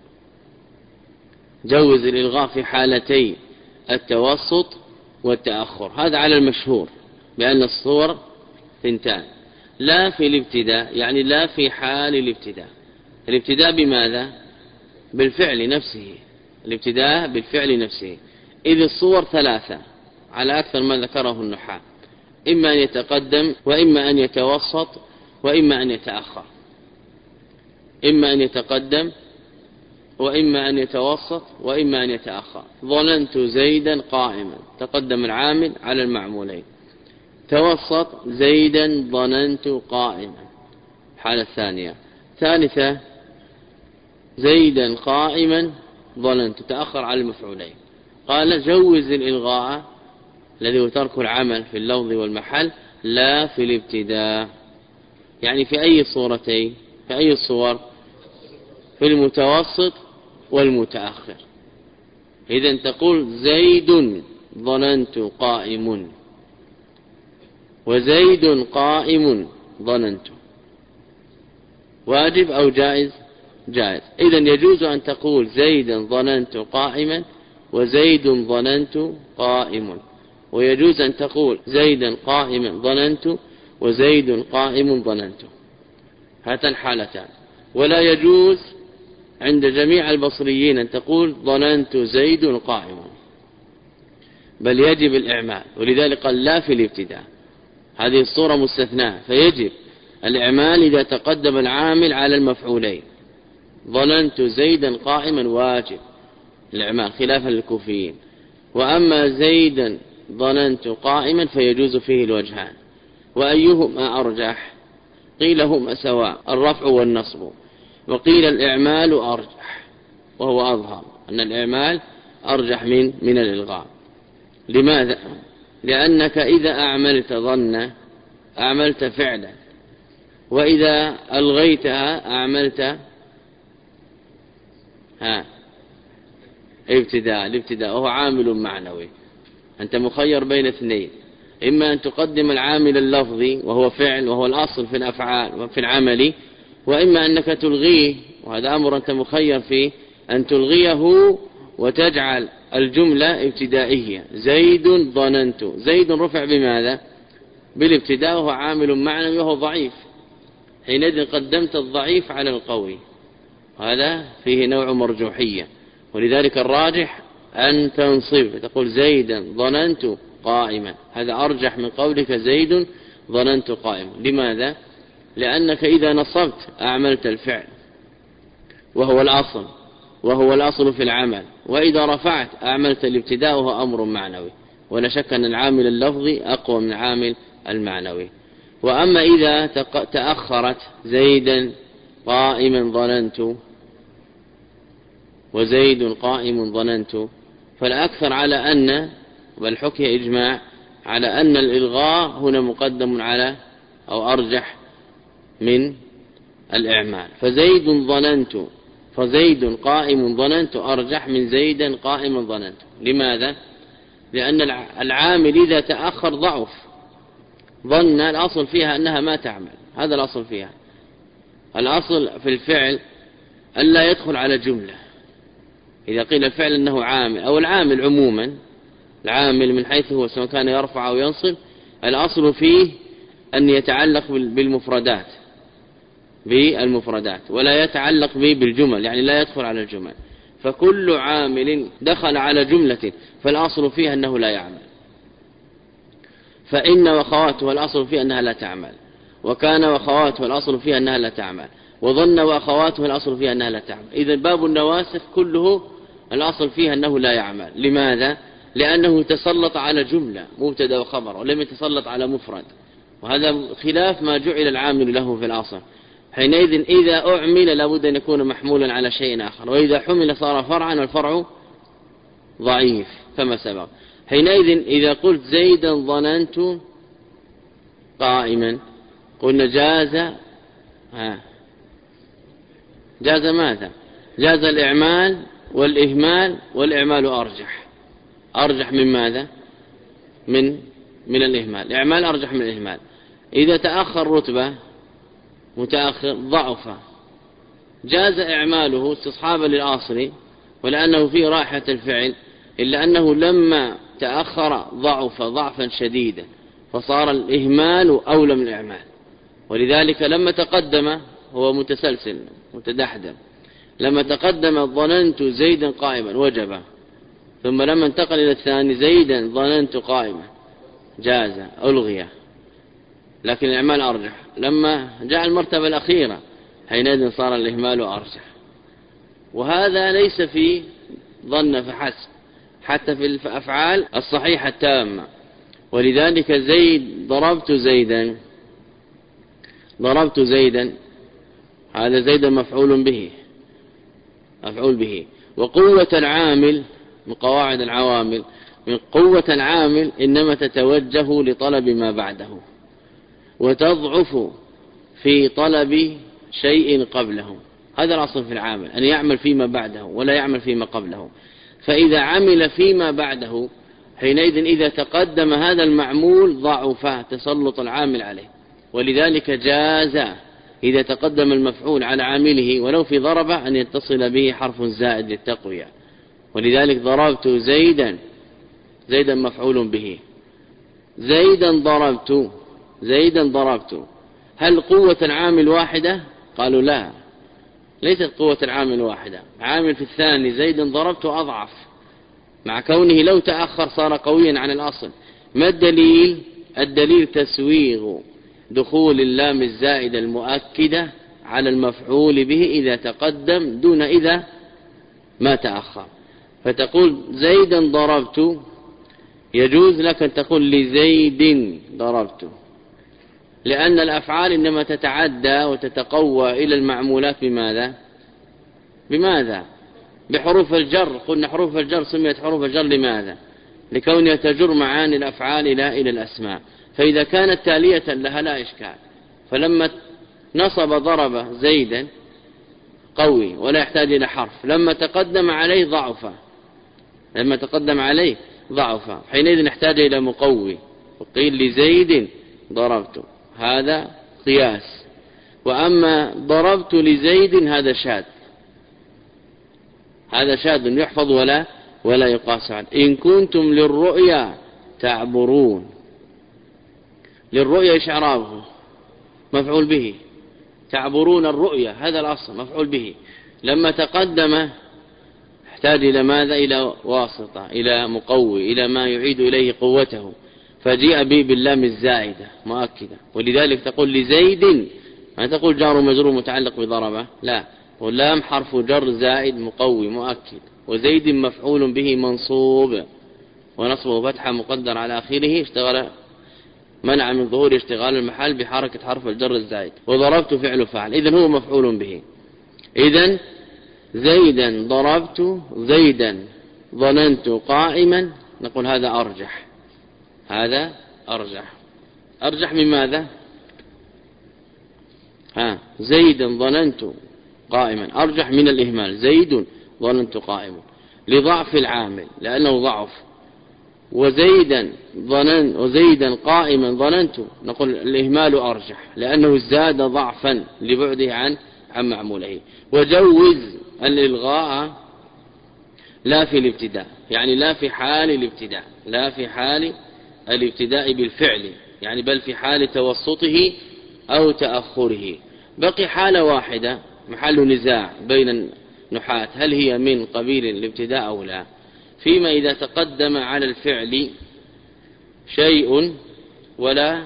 جوز الإلغاء في حالتي التوسط والتأخر، هذا على المشهور بأن الصور ثنتان. لا في الابتداء يعني لا في حال الابتداء، الابتداء بماذا؟ بالفعل نفسه، الابتداء بالفعل نفسه، إذ الصور ثلاثة على أكثر ما ذكره النحاة، إما أن يتقدم وإما أن يتوسط وإما أن يتأخر، إما أن يتقدم وإما أن يتوسط وإما أن يتأخر. ظننت زيدا قائما، تقدم العامل على المعمولين، توسط زيدا ظننت قائما حالة ثانية. ثالثة زيدا قائما ظننت، تأخر على المفعولين. قال: جوز الإلغاء الذي هو ترك العمل في اللفظ والمحل لا في الابتداء، يعني في أي صورتين؟ في أي الصور؟ في المتوسط والمتأخر. إذن تقول زيد ظننت قائم، وزيد قائم ظننت. واجب أو جائز؟ جائز. إذن يجوز أن تقول زيدا ظننت قائما وزيد ظننت قائم، ويجوز أن تقول زيدا قائما ظننت وزيد قائم ظننت. هاتان حالتان. ولا يجوز عند جميع البصريين أن تقول ظننت زيد قائم، بل يجب الإعمال، ولذلك قال لا في الابتداء. هذه الصورة مستثناة، فيجب الإعمال إذا تقدم العامل على المفعولين. ظننت زيدا قائما واجب الإعمال خلافا للكوفيين، وأما زيدا ظننت قائما فيجوز فيه الوجهان. وأيهما أرجح؟ قيل هما سواء، الرفع والنصب، وقيل الإعمال أرجح، وهو أظهر أن الإعمال أرجح من من الإلغاء. لماذا؟ لأنك إذا أعملت ظن أعملت فعلا، وإذا ألغيتها أعملت ها ابتداء. الابتداء وهو عامل معنوي، أنت مخير بين اثنين، إما أن تقدم العامل اللفظي وهو فعل وهو الأصل في الأفعال وفي العمل، وإما أنك تلغيه، وهذا أمر أنت مخير فيه، أن تلغيه وتجعل الجملة ابتدائية. زيد ظننت، زيد رفع بماذا؟ بالابتداء، وهو عامل معنوي وهو ضعيف، حينئذ قدمت الضعيف على القوي، هذا فيه نوع مرجوحية. ولذلك الراجح أن تنصب، تقول زيدا ظننت قائما، هذا أرجح من قولك زيد ظننت قائما. لماذا؟ لأنك إذا نصبت أعملت الفعل وهو الأصل وهو الأصل في العمل، وإذا رفعت أعملت الابتداء وهو أمر معنوي، ولا شك أن العامل اللفظي أقوى من العامل المعنوي. وأما إذا تأخرت زيدا قائما ظننت وزيد قائم ظننت، فالأكثر على أن، بل حكي إجماع على أن الإلغاء هنا مقدم على أو أرجح من الإعمال. فزيد ظننت فزيد قائم ظننت أرجح من زيدا قائما ظننت. لماذا؟ لأن العامل إذا تأخر ضعف. ظن الأصل فيها أنها ما تعمل، هذا الأصل فيها. الأصل في الفعل ألا يدخل على جملة. إذا قيل الفعل أنه عامل أو العامل عموما، العامل من حيث هو سواء كان يرفع أو ينصب، الأصل فيه أن يتعلق بالمفردات بالمفردات ولا يتعلق به بالجمل، يعني لا يدخل على الجمل. فكل عامل دخل على جملة فالأصل فيها أنه لا يعمل. فإن وخواته الأصل فيها أنها لا تعمل، وكان وخواته الأصل فيها أنها لا تعمل، وظن وأخواته الأصل فيها أنها لا تعمل. إذن باب النواسخ كله الأصل فيها أنه لا يعمل. لماذا؟ لأنه تسلط على جملة مبتدا وخبر، ولم يتسلط على مفرد، وهذا خلاف ما جعل العامل له في الأصل. حينئذ إذا أعمل لابد أن يكون محمولا على شيء آخر، وإذا حمل صار فرعا والفرع ضعيف كما سبق. حينئذ إذا قلت زيدا ظننت قائما، قلنا جاز ها جاز ماذا؟ جاز الإعمال والإهمال، والإعمال أرجح أرجح من ماذا؟ من من الإهمال. الإعمال أرجح من الإهمال. إذا تأخر رتبة متأخر ضعف، جاز إعماله استصحابا للأصل ولأنه فيه رائحة الفعل، إلا أنه لما تأخر ضعف ضعفا شديدا فصار الإهمال أولى من الإعمال. ولذلك لما تقدم هو متسلسل متدحدر، لما تقدم ظننت زيدا قائما وجب، ثم لما انتقل إلى الثاني زيدا ظننت قائما جاز ألغي، لكن الإعمال أرجح. لما جاء المرتبة الأخيرة حينئذ صار الإهمال أرجح. وهذا ليس في ظن فحسب، حتى في الأفعال الصحيحة التامة. ولذلك زيد ضربت زيدا ضربت زيدا هذا زيدا مفعول به مفعول به. وقوة العامل من قواعد العوامل، من قوة العامل إنما تتوجه لطلب ما بعده، وتضعف في طلب شيء قبله. هذا الأصل في العامل، أن يعمل فيما بعده ولا يعمل فيما قبله. فإذا عمل فيما بعده حينئذ إذا تقدم هذا المعمول ضعف تسلط العامل عليه، ولذلك جاز إذا تقدم المفعول على عامله ولو في ضربة أن يتصل به حرف زائد للتقوية. ولذلك ضربت زيدا، زيدا مفعول به، زيدا ضربت، زيدا ضربت. هل قوة العامل واحدة؟ قالوا لا، ليست قوة العامل واحدة. عامل في الثاني زيدا ضربت أضعف، مع كونه لو تأخر صار قويا عن الأصل. ما الدليل؟ الدليل تسويغ دخول اللام الزائدة المؤكدة على المفعول به إذا تقدم دون إذا ما تأخر. فتقول زيدا ضربت، يجوز لك أن تقول لزيد ضربت، لأن الأفعال إنما تتعدى وتتقوى إلى المعمولات بماذا؟ بماذا؟ بحروف الجر. قلنا حروف الجر سميت حروف الجر لماذا؟ لكونها تجر معاني الأفعال إلى إلى الأسماء. فإذا كانت تالية لها لا إشكال. فلما نصب ضرب زيدا قوي ولا يحتاج إلى حرف، لما تقدم عليه ضعف، لما تقدم عليه ضعف حينئذ نحتاج إلى مقوي، وقيل لزيد ضربت، هذا قياس. وأما ضربت لزيد هذا شاذ، هذا شاذ يحفظ ولا ولا يقاس عنه. إن كنتم للرؤيا تعبرون، للرؤيا إيش إعرابه؟ مفعول به، تعبرون الرؤيا هذا الأصل مفعول به. لما تقدم احتاج إلى ماذا؟ إلى واسطة، إلى مقوي، إلى ما يعيد إليه قوته، فجيء به باللام الزائدة مؤكدة. ولذلك تقول لزيد، ما تقول جار ومجرور متعلق بضربة، لا، واللام حرف جر زائد مقوي مؤكد. وزيد مفعول به منصوب ونصبه فتحة مقدر على آخره، اشتغل منع من ظهور اشتغال المحل بحركة حرف الجر الزائد. وضربت فعل فاعل، إذن هو مفعول به. إذن زيدا ضربت، زيدا ظننت قائما، نقول هذا أرجح، هذا أرجح. أرجح من ماذا؟ ها، زيدا ظننت قائما أرجح من الإهمال، زيد ظننت قائما، لضعف العامل لأنه ضعف. وزيدا ظنن وزيدا قائما ظننت، نقول الإهمال أرجح لأنه زاد ضعفا لبعده عن عن معموله. وجوز الإلغاء لا في الابتداء، يعني لا في حال الابتداء، لا في حال الابتداء بالفعل، يعني بل في حال توسطه أو تأخره. بقي حالة واحدة محل نزاع بين النحاة، هل هي من قبيل الابتداء أو لا؟ فيما إذا تقدم على الفعل شيء ولا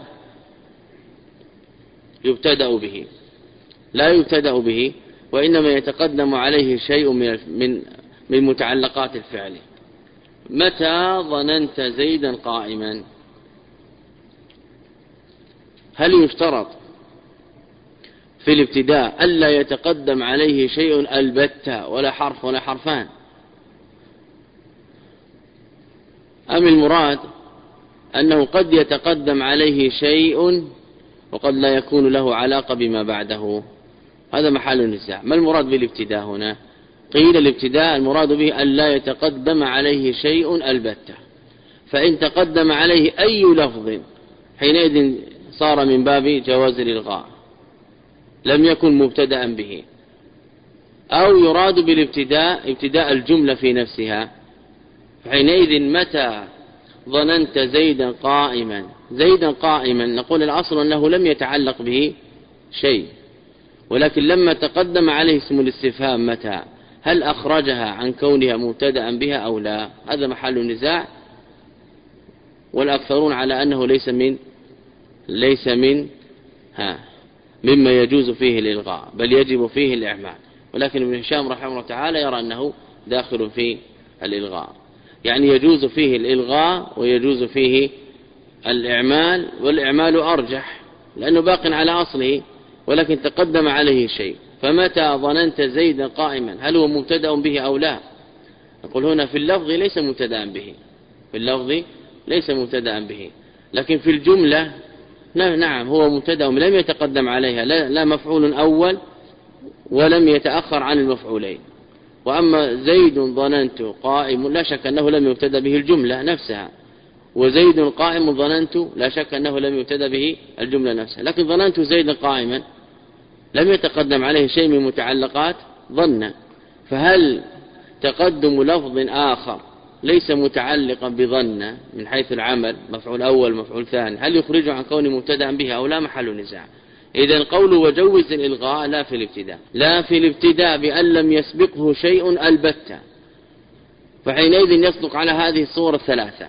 يبتدأ به، لا يبتدأ به، وإنما يتقدم عليه شيء من من من متعلقات الفعل. متى ظننت زيدا قائما؟ هل يشترط في الابتداء ألا يتقدم عليه شيء البتة ولا حرف ولا حرفان، أم المراد أنه قد يتقدم عليه شيء وقد لا يكون له علاقة بما بعده؟ هذا محل النزاع. ما المراد بالابتداء هنا؟ قيل الابتداء المراد به أن لا يتقدم عليه شيء البتة، فإن تقدم عليه أي لفظ حينئذ صار من باب جواز الإلغاء، لم يكن مبتدأ به. أو يراد بالابتداء ابتداء الجملة في نفسها، حينئذ متى ظننت زيدا قائما، زيدا قائما نقول الأصل أنه لم يتعلق به شيء، ولكن لما تقدم عليه اسم الاستفهام متى، هل أخرجها عن كونها مبتدأ بها أو لا؟ هذا محل النزاع، والأكثرون على أنه ليس من ليس من ها مما يجوز فيه الإلغاء، بل يجب فيه الإعمال. ولكن ابن هشام رحمه الله تعالى يرى أنه داخل في الإلغاء، يعني يجوز فيه الإلغاء ويجوز فيه الإعمال، والإعمال أرجح لأنه باق على أصله ولكن تقدم عليه شيء. فمتى ظننت زيدا قائما، هل هو مبتدأ به أو لا؟ نقول هنا في اللفظ ليس مبتدأ به، في اللفظ ليس مبتدأ به، لكن في الجملة نعم هو مبتدأ لم يتقدم عليها لا, لا مفعول أول ولم يتأخر عن المفعولين. وأما زيد ظننت قائم لا شك أنه لم يبتدأ به الجملة نفسها، وزيد قائم ظننت لا شك أنه لم يبتدأ به الجملة نفسها، لكن ظننت زيد قائما لم يتقدم عليه شيء من متعلقات ظن، فهل تقدم لفظ آخر ليس متعلقا بظن من حيث العمل مفعول أول مفعول ثاني هل يخرج عن كونه مبتدأ به أو لا؟ محل نزاع. إذن قول وجوز الإلغاء لا في الابتداء، لا في الابتداء بأن لم يسبقه شيء البتة، فحينئذ يصدق على هذه الصور الثلاثة: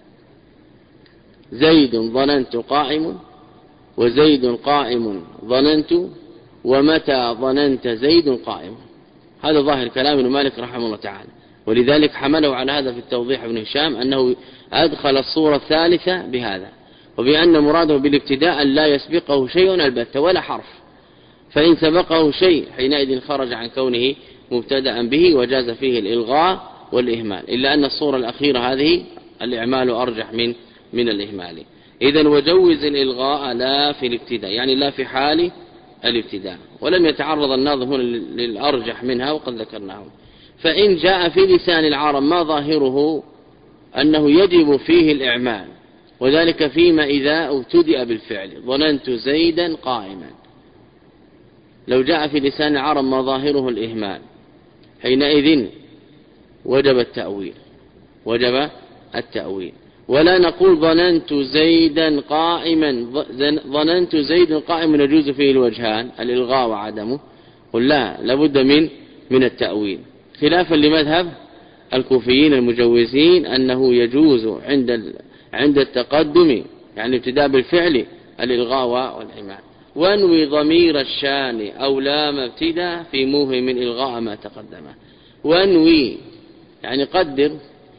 زيد ظننت قائم، وزيد قائم ظننت، ومتى ظننت زيد قائم. هذا ظاهر كلام ابن مالك رحمه الله تعالى، ولذلك حمله على هذا في التوضيح ابن هشام أنه أدخل الصورة الثالثة بهذا، وبأن مراده بالابتداء لا يسبقه شيء البتة ولا حرف، فإن سبقه شيء حينئذ خرج عن كونه مبتدأ به وجاز فيه الإلغاء والإهمال، إلا أن الصورة الأخيرة هذه الإعمال أرجح من من الإهمال. إذن وجوز الإلغاء لا في الابتداء، يعني لا في حال الابتداء، ولم يتعرض الناظم هنا للأرجح منها وقد ذكرناه. فإن جاء في لسان العرب ما ظاهره أنه يجب فيه الإعمال، وذلك فيما إذا ابتدأ بالفعل ظننت زيدا قائما، لو جاء في لسان العرب ما ظاهره الإهمال حينئذ وجب التأويل وجب التأويل ولا نقول ظننت زيدا قائما ظننت زيد قائما يجوز فيه الوجهان الإلغاء وعدمه، قل لا لابد من من التأويل، خلافا لمذهب الكوفيين المجوزين أنه يجوز عند عند التقدم يعني ابتداء بالفعل الإلغاء والإهمال. وانوي ضمير الشان أو لام ابتداء في موهم إلغاء ما تقدمه. وانوي يعني قدر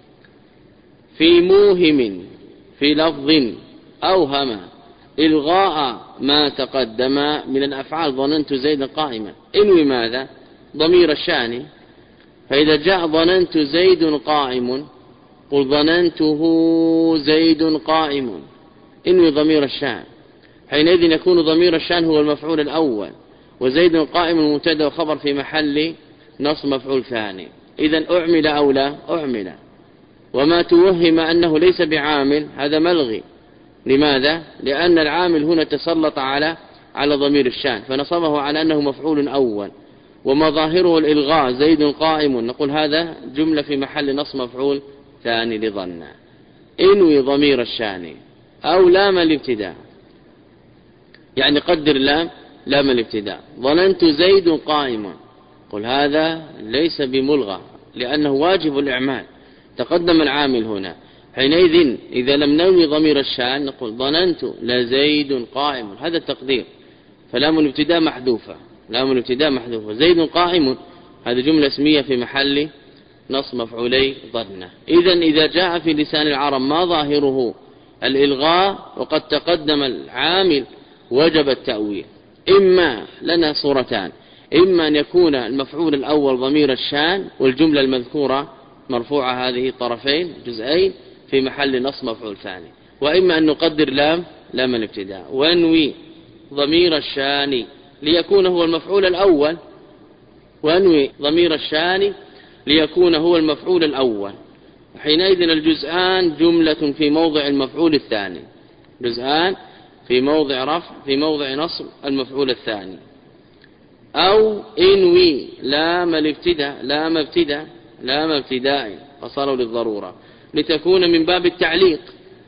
في موهم في لفظ أوهم إلغاء ما تقدم من الأفعال ظننت زيدا قائما. انوي ماذا؟ ضمير الشان، فإذا جاء ظننت زيد قائم قل ظننته زيد قائم، انوي ضمير الشان، حينئذ يكون ضمير الشان هو المفعول الأول، وزيد قائم مبتدا وخبر في محل نصب مفعول ثاني. إذن أعمل أو لا؟ أعمل. وما توهم أنه ليس بعامل هذا ملغي. لماذا؟ لأن العامل هنا تسلط على على ضمير الشان فنصبه على أنه مفعول أول، وما ظاهره الإلغاء زيد قائم نقول هذا جملة في محل نصب مفعول ثاني لظن. انوي ضمير الشان أو لام الابتداء، يعني قدر لام لام الابتداء ظننت زيد قائم، قل هذا ليس بملغى لأنه واجب الإعمال تقدم العامل هنا، حينئذ إذا لم ننوي ضمير الشان نقول ظننت لزيد قائم، هذا التقدير، فلام الابتداء محذوفة لام الابتداء محذوفة زيد قائم هذه جملة اسمية في محل نصب مفعولي ظن. إذن إذا جاء في لسان العرب ما ظاهره الإلغاء وقد تقدم العامل وجب التأويل. إما لنا صورتان: إما أن يكون المفعول الأول ضمير الشان والجملة المذكورة مرفوعة هذه طرفين جزئين في محل نصب مفعول ثاني، وإما أن نقدر لام لام الابتداء وانوي ضمير الشان ليكون هو المفعول الأول، وانوي ضمير الشان ليكون هو المفعول الأول، حينئذ الجزءان جملة في موضع المفعول الثاني، جزءان في موضع رفع في موضع نصب المفعول الثاني. أو انوي لام الابتداء لام ابتداء لام ابتداء فصاروا للضرورة لتكون من باب التعليق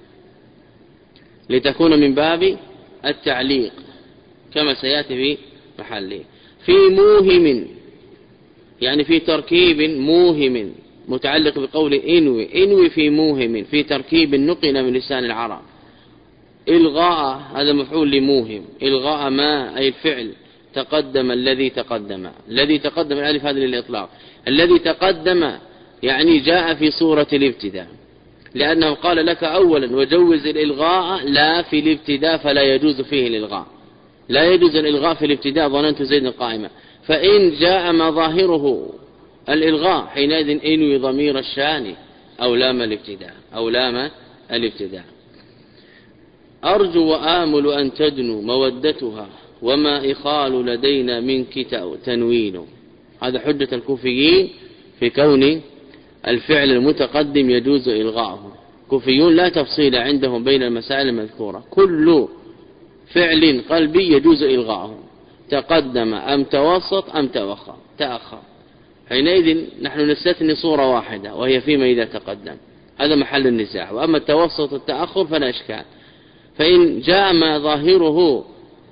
لتكون من باب التعليق كما سيأتي في محله. في موهم يعني في تركيب موهم متعلق بقول انوي انوي في موهم في تركيب نقل من لسان العرب. إلغاء هذا مفعول لموهم، إلغاء ما أي الفعل تقدم الذي تقدم الذي تقدم الألف هذا للإطلاق، الذي تقدم يعني جاء في صورة الابتداء، لأنه قال لك أولا وجوز الإلغاء لا في الابتداء فلا يجوز فيه الإلغاء، لا يجوز الإلغاء في الابتداء ظننت زيد قائمة، فإن جاء ما ظاهره الإلغاء حينئذ انوي ضمير الشان أو لام الابتداء أو لام الابتداء. أرجو وآمل أن تدنو مودتها وما إخال لدينا منك تنوين. هذا حجة الكوفيين في كون الفعل المتقدم يجوز إلغاؤه. كوفيون لا تفصيل عندهم بين المسائل المذكورة، كل فعل قلبي يجوز إلغاؤه، تقدم أم توسط أم تأخر تأخر حينئذ نحن نستثني صورة واحدة وهي فيما إذا تقدم، هذا محل النزاع. وأما التوسط التأخر فلا إشكال. فإن جاء ما ظاهره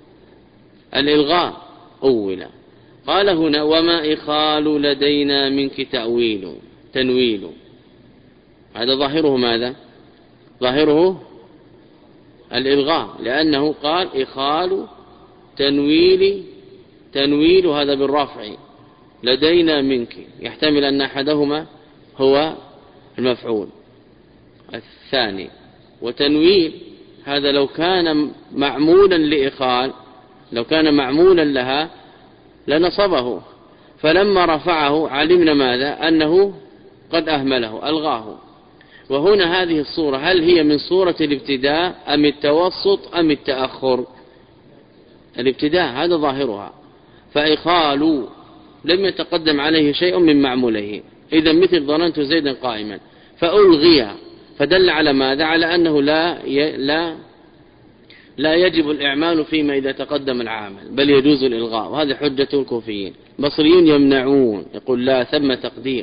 الإلغاء أولا. قال هنا وما إخال لدينا منك تأويل تنويل، هذا ظاهره ماذا؟ ظاهره الإلغاء، لأنه قال إخال تنويل تنويل هذا بالرفع لدينا منك، يحتمل أن أحدهما هو المفعول الثاني، وتنويل هذا لو كان معمولا لإخال لو كان معمولا لها لنصبه، فلما رفعه علمنا ماذا؟ أنه قد أهمله ألغاه. وهنا هذه الصورة هل هي من صورة الابتداء أم التوسط أم التأخر؟ الابتداء، هذا ظاهرها. فإخال لم يتقدم عليه شيء من معموله، إذا مثل ظننت زيدا قائما فألغي، فدل على ماذا؟ على أنه لا ي... لا لا يجب الإعمال فيما إذا تقدم العامل، بل يجوز الإلغاء. وهذه حجة الكوفيين. بصريون يمنعون، يقول لا ثم تقدير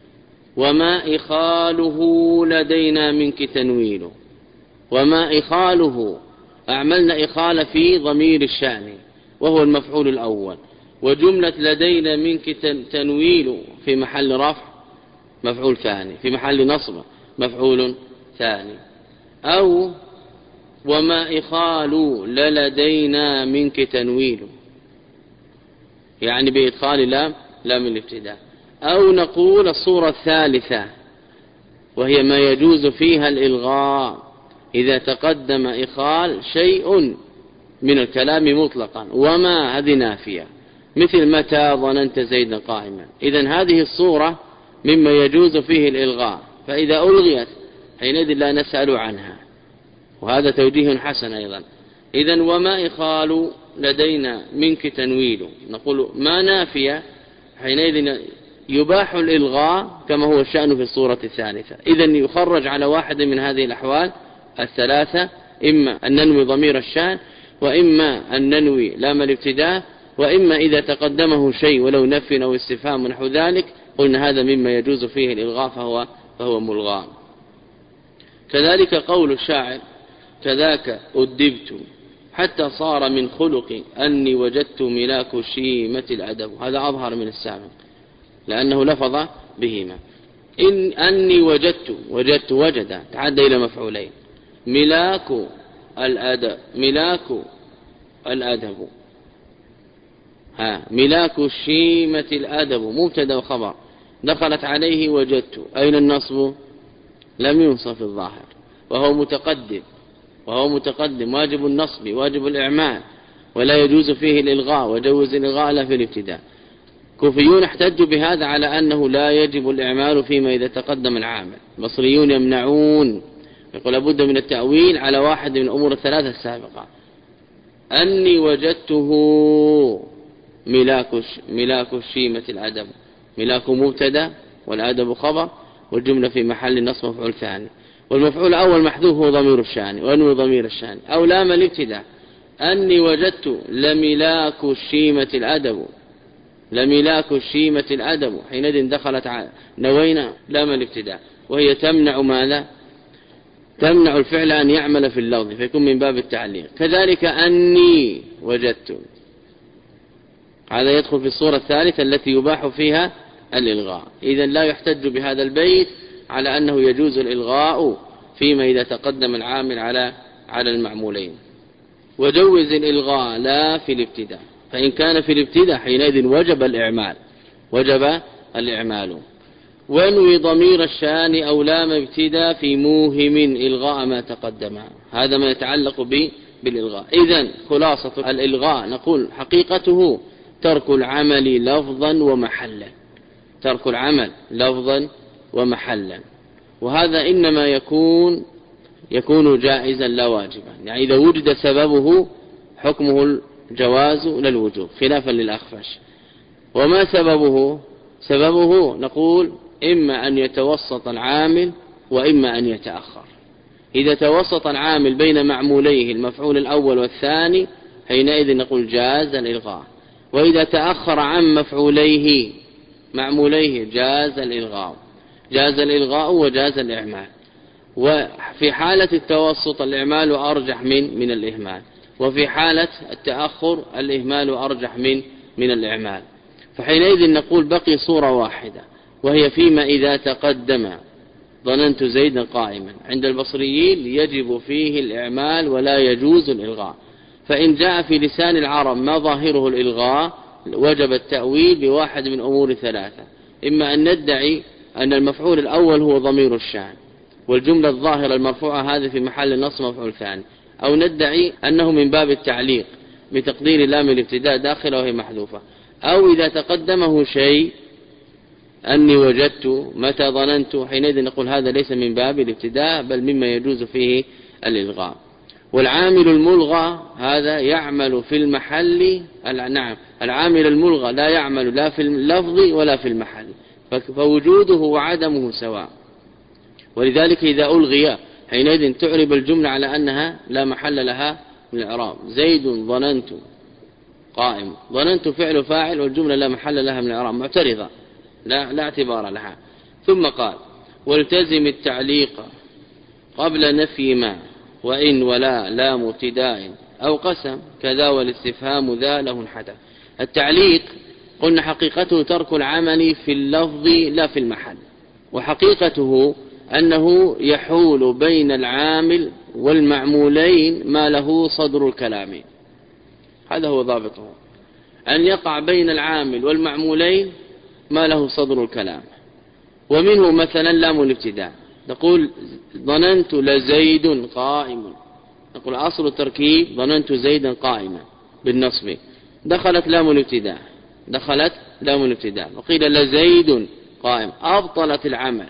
وما إخاله لدينا منك تنويل. وما إخاله أعملنا إخالة في ضمير الشأن وهو المفعول الأول، وجملة لدينا منك تنويل في محل رفع مفعول ثاني، في محل نصب مفعول ثاني. أو وما إخال للدينا منك تنويل، يعني بإدخال لام لام الابتداء. أو نقول الصورة الثالثة وهي ما يجوز فيها الإلغاء إذا تقدم إخال شيء من الكلام مطلقا، وما هذه نافية، مثل متى ظننت زيدا قائما. إذن هذه الصورة مما يجوز فيه الإلغاء، فإذا ألغيت حينئذ لا نسأل عنها، وهذا توجيه حسن أيضا. إذن وما إخال لدينا منك تنويل، نقول ما نافية، حينئذ يباح الإلغاء كما هو الشأن في الصورة الثالثة. إذن يخرج على واحد من هذه الأحوال الثلاثة، إما أن ننوي ضمير الشأن، وإما أن ننوي لام الابتداء، وإما إذا تقدمه شيء ولو نفي أو استفهام ونحو ذلك قلنا هذا مما يجوز فيه الإلغاء فهو, فهو ملغى. كذلك قول الشاعر كذاك أدبت حتى صار من خلق أني وجدت ملاك شيمة الأدب، هذا أظهر من السابق لأنه لفظ بهما. إن أني وجدت وجدت وجد تعدى إلى مفعولين، ملاك الأدب ملاك الأدب ها ملاك الشيمة الأدب مبتدا وخبر، دخلت عليه وجدت. أين النصب؟ لم ينصف الظاهر، وهو متقدم وهو متقدم واجب النصب واجب الإعمال، ولا يجوز فيه الإلغاء، وجوز الإلغاء لا في الابتداء. كوفيون احتجوا بهذا على أنه لا يجب الإعمال فيما إذا تقدم العامل. بصريون يمنعون، يقول لابد من التأويل على واحد من الأمور الثلاثة السابقة. أني وجدته ملاك ملاك الشيمة الأدب، ملاك مبتدا والأدب خبر، والجملة في محل نصب مفعول ثاني، والمفعول الأول محذوف هو ضمير الشأن، وأنوي ضمير الشأن. أو لام الابتداء، أني وجدت لملاك الشيمة الأدب لملاك الشيمة الأدب، حينئذ دخلت على نوينا لام الابتداء، وهي تمنع ماذا؟ تمنع الفعل أن يعمل في اللفظ فيكون من باب التعليق. كذلك أني وجدت، هذا يدخل في الصورة الثالثة التي يباح فيها الإلغاء. إذن لا يحتج بهذا البيت على أنه يجوز الإلغاء فيما إذا تقدم العامل على على المعمولين. وجوز الإلغاء لا في الابتداء، فإن كان في الابتداء حينئذ وجب الإعمال وجب الإعمال. وانوي ضمير الشأن أو لام ابتداء في موهم إلغاء ما تقدم، هذا ما يتعلق به بالإلغاء. إذن خلاصة الإلغاء نقول حقيقته ترك العمل لفظا ومحلا، ترك العمل لفظا ومحلا، وهذا إنما يكون يكون جائزا لا واجبا، يعني إذا وجد سببه حكمه جواز للوجوب خلافا للأخفش. وما سببه؟ سببه نقول إما أن يتوسط العامل وإما أن يتأخر. إذا توسط العامل بين معموليه المفعول الأول والثاني حينئذ نقول جاز الإلغاء، وإذا تأخر عن مفعوليه معموليه جاز الإلغاء جاز الإلغاء وجاز الإعمال. وفي حالة التوسط الإعمال أرجح من من الإهمال، وفي حالة التأخر الإهمال أرجح من من الإعمال. فحينئذ نقول بقي صورة واحدة، وهي فيما إذا تقدم ظننت زيدا قائما. عند البصريين يجب فيه الإعمال ولا يجوز الإلغاء، فإن جاء في لسان العرب ما ظاهره الإلغاء وجب التأويل بواحد من أمور ثلاثة: إما أن ندعي أن المفعول الأول هو ضمير الشأن والجملة الظاهرة المرفوعة هذه في محل نصب مفعول ثاني، أو ندعي أنه من باب التعليق بتقدير لام الابتداء داخله وهي محذوفة، أو إذا تقدمه شيء أني وجدت متى ظننت، حينئذ نقول هذا ليس من باب الابتداء بل مما يجوز فيه الإلغاء. والعامل الملغى هذا يعمل في المحل، نعم العامل الملغى لا يعمل لا في اللفظ ولا في المحل، فوجوده وعدمه سواء. ولذلك إذا ألغي حينئذ تعرب الجملة على أنها لا محل لها من الإعراب. زيد ظننت قائم، ظننت فعل فاعل والجملة لا محل لها من الإعراب معترضة لا, لا اعتبار لها. ثم قال والتزم التعليق قبل نفي ما وإن ولا لام ابتداء أو قسم كذا والاستفهام ذا له انحدى. التعليق قلنا حقيقته ترك العمل في اللفظ لا في المحل، وحقيقته أنه يحول بين العامل والمعمولين ما له صدر الكلام. هذا هو ضابطه، أن يقع بين العامل والمعمولين ما له صدر الكلام. ومنه مثلا لام الابتداء، نقول ظننت لزيد قائم، نقول أصل التركيب ظننت زيدا قائما بالنصب، دخلت لام الابتداء دخلت لام الابتداء وقيل لزيد قائم، أبطلت العمل،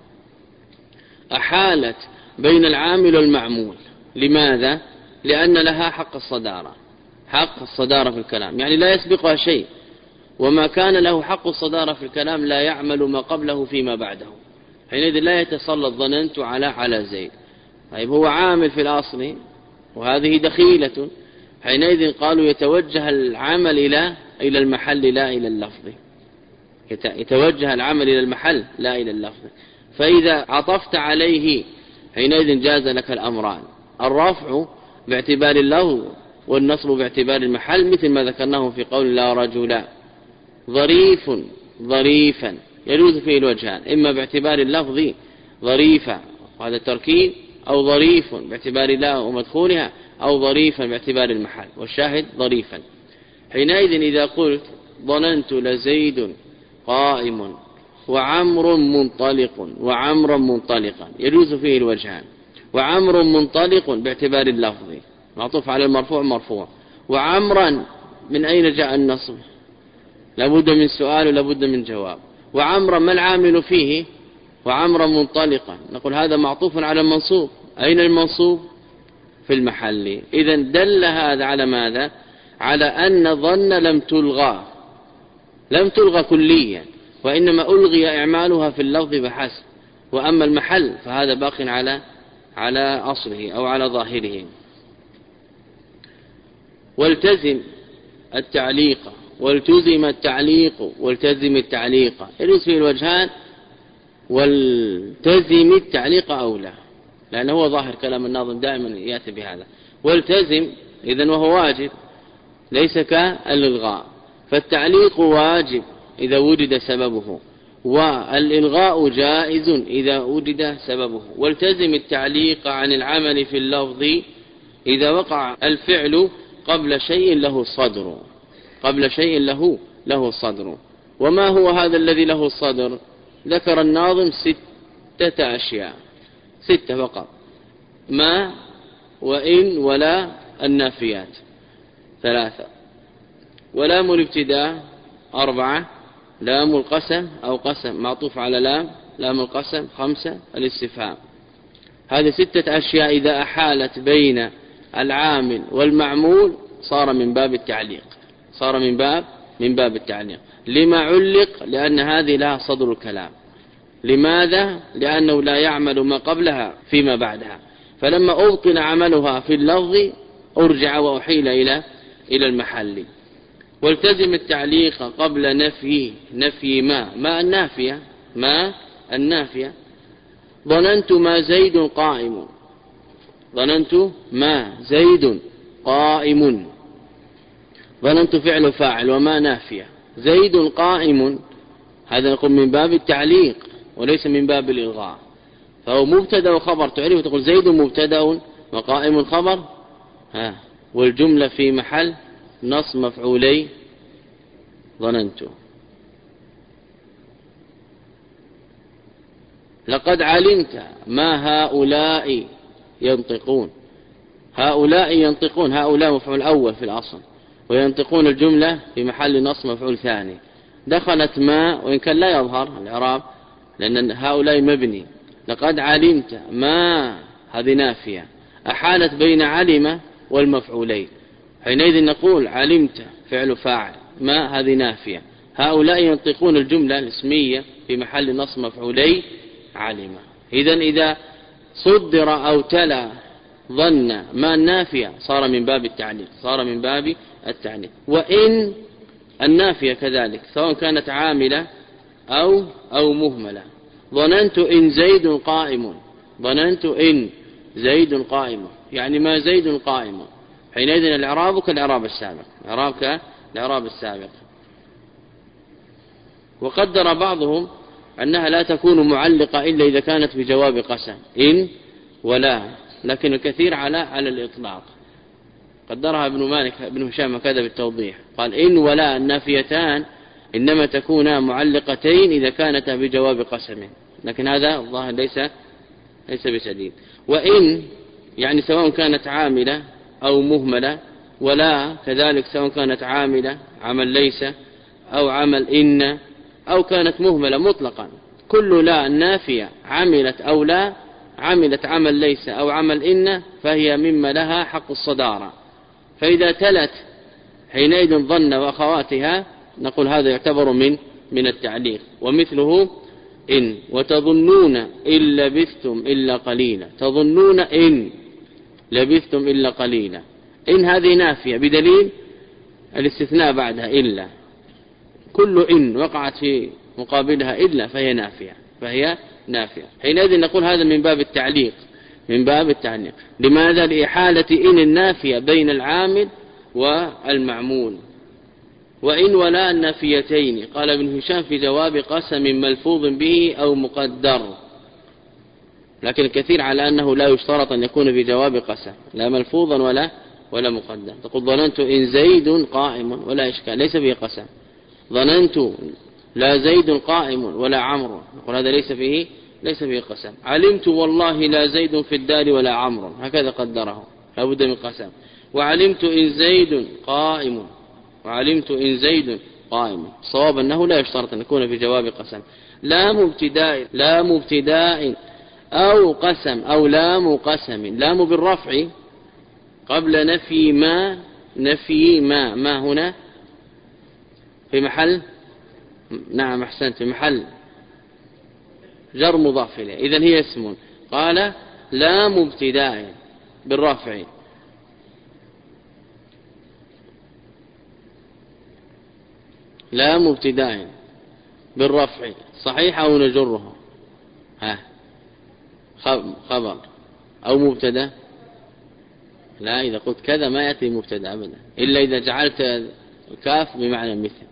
أحالت بين العامل والمعمول. لماذا؟ لأن لها حق الصدارة حق الصدارة في الكلام، يعني لا يسبقها شيء، وما كان له حق الصدارة في الكلام لا يعمل ما قبله فيما بعده، حينئذ لا يتسلط ظننت على على زيد. طيب هو عامل في الأصل وهذه دخيلة، حينئذ قالوا يتوجه العمل إلى إلى المحل لا إلى اللفظ، يتوجه العمل إلى المحل لا إلى اللفظ. فإذا عطفت عليه حينئذ جاز لك الأمران: الرفع باعتبار اللفظ والنصب باعتبار المحل، مثل ما ذكرناه في قول لا رجلا. ظريف ظريفا يجوز فيه الوجهان، إما باعتبار اللفظ ظريفا وهذا التركيب، أو ظريف باعتبار لا ومدخولها، أو ظريفا باعتبار المحل، والشاهد ظريفا. حينئذ إذا قلت ظننت لزيد قائم وعمر منطلق وعمرا منطلقا يجوز فيه الوجهان. وعمر منطلق باعتبار اللفظ معطوف على المرفوع مرفوع، وعمرا من أين جاء النصب؟ لابد من سؤال ولابد من جواب. وعمرا ما العامل فيه؟ وعمرا منطلقا، نقول هذا معطوف على المنصوب، أين المنصوب؟ في المحل. إذن دل هذا على ماذا؟ على أن ظن لم تلغى لم تلغى كليا، وإنما ألغي إعمالها في اللفظ بحسب، وأما المحل فهذا باق على على أصله أو على ظاهره. والتزم التعليق والتزم التعليق والتزم التعليق يجوز فيه الوجهان. والتزم التعليق أولى، لأنه هو ظاهر كلام الناظم دائما يأتي بهذا. والتزم إذن وهو واجب ليس كالإلغاء، فالتعليق واجب إذا وجد سببه، والإلغاء جائز إذا وجد سببه. والتزم التعليق عن العمل في اللفظ إذا وقع الفعل قبل شيء له صدر قبل شيء له له صدر. وما هو هذا الذي له الصدر؟ ذكر الناظم ستة أشياء، ستة فقط: ما وإن ولا النافيات ثلاثة، ولام الابتداء أربعة، لام القسم أو قسم معطوف على لام لام القسم خمسة، الاستفهام. هذه ستة أشياء إذا أحالت بين العامل والمعمول صار من باب التعليق صار من باب من باب التعليق لما علق لأن هذه لها صدر الكلام. لماذا؟ لأنه لا يعمل ما قبلها فيما بعدها، فلما أبطل عملها في اللفظ أرجع وأحيل إلى إلى المحل. والتزم التعليق قبل نفي نفي ما ما النافية ما النافية ظننت ما زيد قائم ظننت ما زيد قائم ظننت فعل فاعل وما نافية زيد قائم هذا نقول من باب التعليق وليس من باب الإلغاء، فهو مبتدا وخبر تعرف تقول زيد مبتدا وقائم خبر ها والجملة في محل نصب مفعولي ظننت. لقد علمت ما هؤلاء ينطقون هؤلاء ينطقون هؤلاء مفعول أول في الأصل وينطقون الجملة في محل نصب مفعول ثاني. دخلت ما وإن كان لا يظهر الإعراب لأن هؤلاء مبني. لقد علمت ما هذه نافية أحالت بين علم والمفعولين حينئذ نقول علمت فعل فاعل ما هذه نافية هؤلاء ينطقون الجملة الاسمية في محل نصب مفعولي علم. إذن إذا صدر أو تلا ظن ما النافية صار من باب التعليق صار من باب التعليق. وإن النافية كذلك سواء كانت عاملة أو أو مهملة ظننت إن زيد قائم ظننت إن زيد قائم يعني ما زيد قائم حينئذ الإعراب كالإعراب السابق إعراب كالإعراب السابق. وقدر بعضهم أنها لا تكون معلقة إلا إذا كانت بجواب قسم إن ولا، لكن الكثير على على الإطلاق. قدرها ابن مالك ابن هشام كذا بالتوضيح قال إن ولا النافيتان إنما تكون معلقتين إذا كانتا بجواب قسم، لكن هذا الظاهر ليس ليس بسديد. وإن يعني سواء كانت عاملة أو مهملة، ولا كذلك سواء كانت عاملة عمل ليس أو عمل إن أو كانت مهملة مطلقا. كل لا النافية عملت أو لا عملت عمل ليس أو عمل إن فهي مما لها حق الصدارة. فإذا تلت حينئذ ظن وأخواتها نقول هذا يعتبر من من التعليق. ومثله إن وتظنون إن لبثتم إلا قليلا تظنون إن لبثتم إلا قليلا إن هذه نافية بدليل الاستثناء بعدها إلا. كل إن وقعت في مقابلها إلا فهي نافية فهي نافية حينئذ نقول هذا من باب التعليق من باب التعليق. لماذا؟ لإحالة إن النافية بين العامل والمعمول. وإن ولا النافيتين قال ابن هشام في جواب قسم ملفوظ به أو مقدر، لكن الكثير على أنه لا يشترط أن يكون في جواب قسم لا ملفوظا ولا ولا مقدر. تقول ظننت إن زيد قائم ولا إشكال ليس به قسم. ظننت لا زيد قائم ولا عمرو نقول هذا ليس فيه ليس فيه قسم. علمت والله لا زيد في الدار ولا عمرو هكذا قدره لا بد من قسم. وعلمت إن زيد قائم وعلمت إن زيد قائم صواب أنه لا يشترط أن يكون في جواب قسم. لام ابتداء لام ابتداء أو قسم أو لام قسم لام بالرفع قبل نفي ما نفي ما ما هنا في محل نعم أحسنت في محل جر مضاف إليه إذن هي اسم. قال لام ابتداء بالرفع لام ابتداء بالرفع صحيح أو نجره ها خبر أو مبتدا لا إذا قلت كذا ما يأتي مبتدا أبدا إلا إذا جعلت الكاف بمعنى مثل.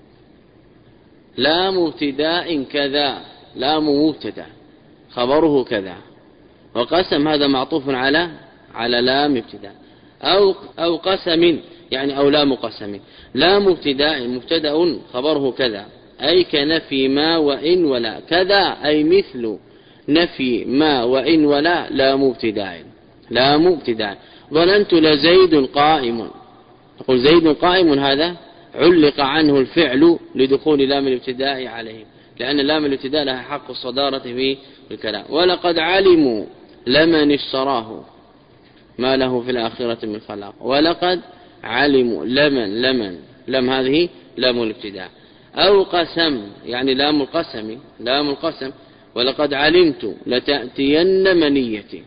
لام ابتداء كذا لام مبتدا خبره كذا. وقسم هذا معطوف على على لام ابتداء أو أو قسم يعني أو لام قسم. لام ابتداء مبتدا خبره كذا أي كنفي ما وإن ولا كذا أي مثل نفي ما وإن ولا لام ابتداء لام ابتداء. ظننت لزيد قائم نقول زيد قائم هذا علق عنه الفعل لدخول لام الابتداء عليه لأن لام الابتداء لها حق الصدارة في الكلام. ولقد علموا لمن اشتراه ما له في الآخرة من خلاق. ولقد علموا لمن لمن لم هذه لام الابتداء. أو قسم يعني لام القسم لام القسم ولقد علمت لتأتين منيتي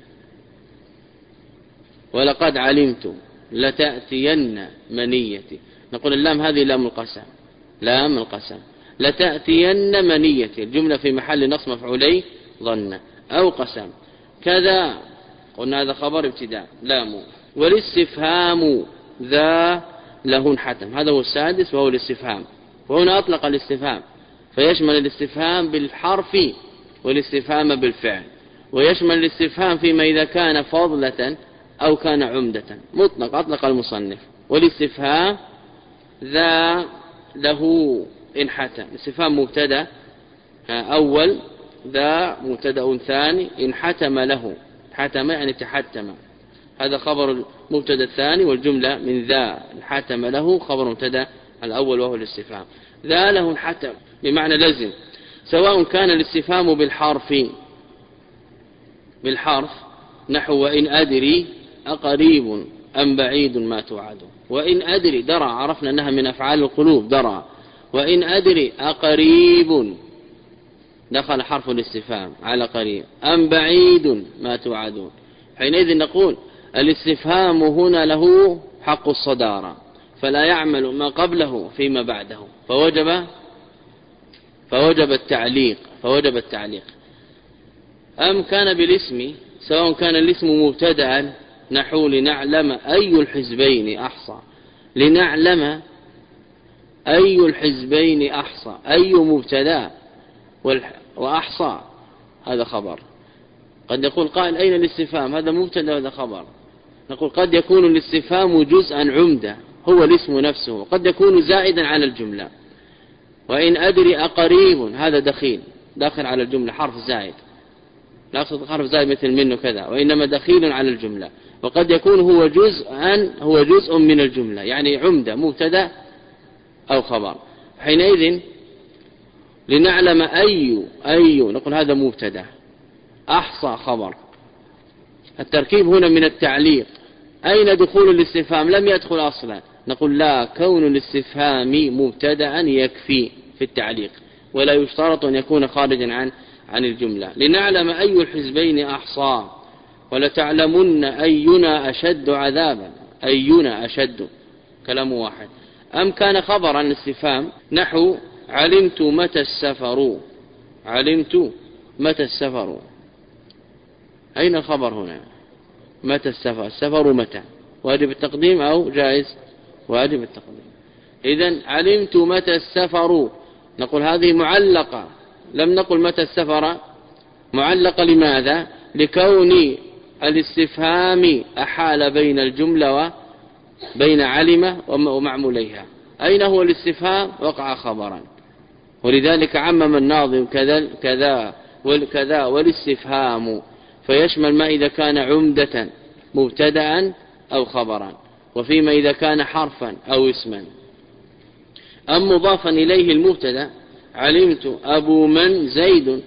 ولقد علمت لتأتين منيتي. نقول اللام هذه لام القسم لام القسم لتأتين منيتي الجملة في محل نصب مفعولي ظن. أو قسم كذا قلنا هذا خبر ابتداء لام. والاستفهام ذا له حتم هذا هو السادس وهو الاستفهام. وهنا أطلق الاستفهام فيشمل الاستفهام بالحرف والاستفهام بالفعل ويشمل الاستفهام فيما إذا كان فضلة أو كان عمدة مطلق أطلق المصنف. والاستفهام ذا له إن حتم الاستفهام مبتدا أول ذا مبتدا ثاني إن حتم له حتم يعني تحتم هذا خبر المبتدا الثاني والجملة من ذا حتم له خبر مبتدا الأول وهو الاستفهام. ذا له حتم بمعنى لزم سواء كان الاستفهام بالحرف بالحرف نحو وإن أدري أقريب أم بعيد ما توعد. وإن أدري درى عرفنا أنها من أفعال القلوب درى. وإن أدري أقريب دخل حرف الاستفهام على قريب أم بعيد ما توعدون. حينئذ نقول الاستفهام هنا له حق الصدارة فلا يعمل ما قبله فيما بعده فوجب فوجب التعليق فوجب التعليق. أم كان بالاسم سواء كان الاسم مبتدأ نحو لنعلم أي الحزبين أحصى لنعلم أي الحزبين أحصى أي مبتدأ وأحصى هذا خبر. قد يقول قائل أين الاستفهام هذا مبتدأ وهذا خبر. نقول قد يكون الاستفهام جزءا عمدة هو الاسم نفسه وقد يكون زائدا على الجملة. وإن أدري أقريب هذا دخيل داخل على الجملة حرف زائد لا أقصد حرف زائد مثل منه كذا وإنما دخيل على الجملة. وقد يكون هو جزءا هو جزء من الجملة يعني عمدة مبتدا أو خبر. حينئذ لنعلم أي أي نقول هذا مبتدا أحصى خبر. التركيب هنا من التعليق. أين دخول الاستفهام لم يدخل أصلا نقول لا كون الاستفهام مبتدا يكفي في التعليق ولا يشترط أن يكون خارجا عن عن الجملة. لنعلم أي الحزبين أحصى ولتعلمن أينا أشد عذابا أينا أشد كلام واحد. أم كان خبرا الاستفهام نحو علمت متى السفر علمت متى السفر أين الخبر هنا متى السفر السفر متى واجب التقديم أو جائز واجب التقديم. إذن علمت متى السفر نقول هذه معلقة لم نقل متى السفر معلقة لماذا لكون الاستفهام أحال بين الجملة وبين علم ومعموليها. أين هو الاستفهام وقع خبرا ولذلك عمم الناظم كذا كذا والكذا والاستفهام فيشمل ما إذا كان عمدة مبتدأ أو خبرا وفيما إذا كان حرفا أو اسما. أم مضافا إليه المبتدأ علمت أبو من زيد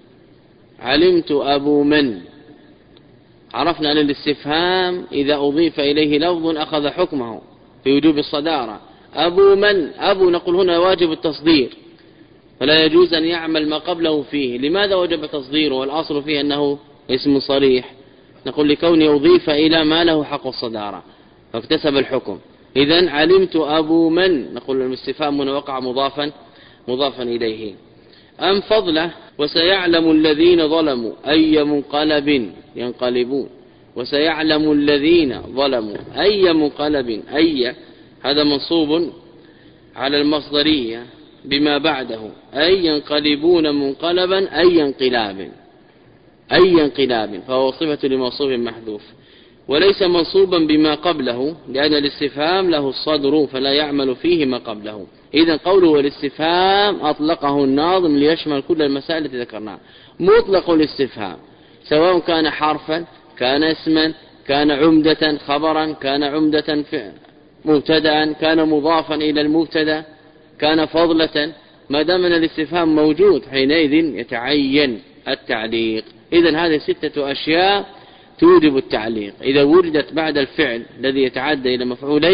علمت أبو من عرفنا أن الاستفهام إذا أضيف إليه لفظ أخذ حكمه في وجوب الصدارة. أبو من أبو نقول هنا واجب التصدير فلا يجوز أن يعمل ما قبله فيه. لماذا وجب تصديره والأصل فيه أنه اسم صريح نقول لكونه أضيف إلى ما له حق الصدارة فاكتسب الحكم. إذن علمت أبو من نقول الاستفهام هنا وقع مضافا مضافا إليه. أم فضله وسيعلم الذين ظلموا أي منقلب ينقلبون وسيعلم الذين ظلموا أي منقلب أي هذا منصوب على المصدرية بما بعده أي ينقلبون منقلبا أي انقلاب أي انقلاب فهو صفة لموصوف محذوف وليس منصوبا بما قبله لأن الاستفهام له الصدر فلا يعمل فيه ما قبله. إذن قوله والاستفهام أطلقه الناظم ليشمل كل المسائل التي ذكرناها. مطلق الاستفهام سواء كان حرفا كان اسما كان عمدة خبرا كان عمدة مبتدا كان مضافا إلى المبتدا كان فضلة ما دام أن الاستفهام موجود حينئذ يتعين التعليق. إذن هذه ستة أشياء توجب التعليق. إذا وجدت بعد الفعل الذي يتعدى إلى مفعولين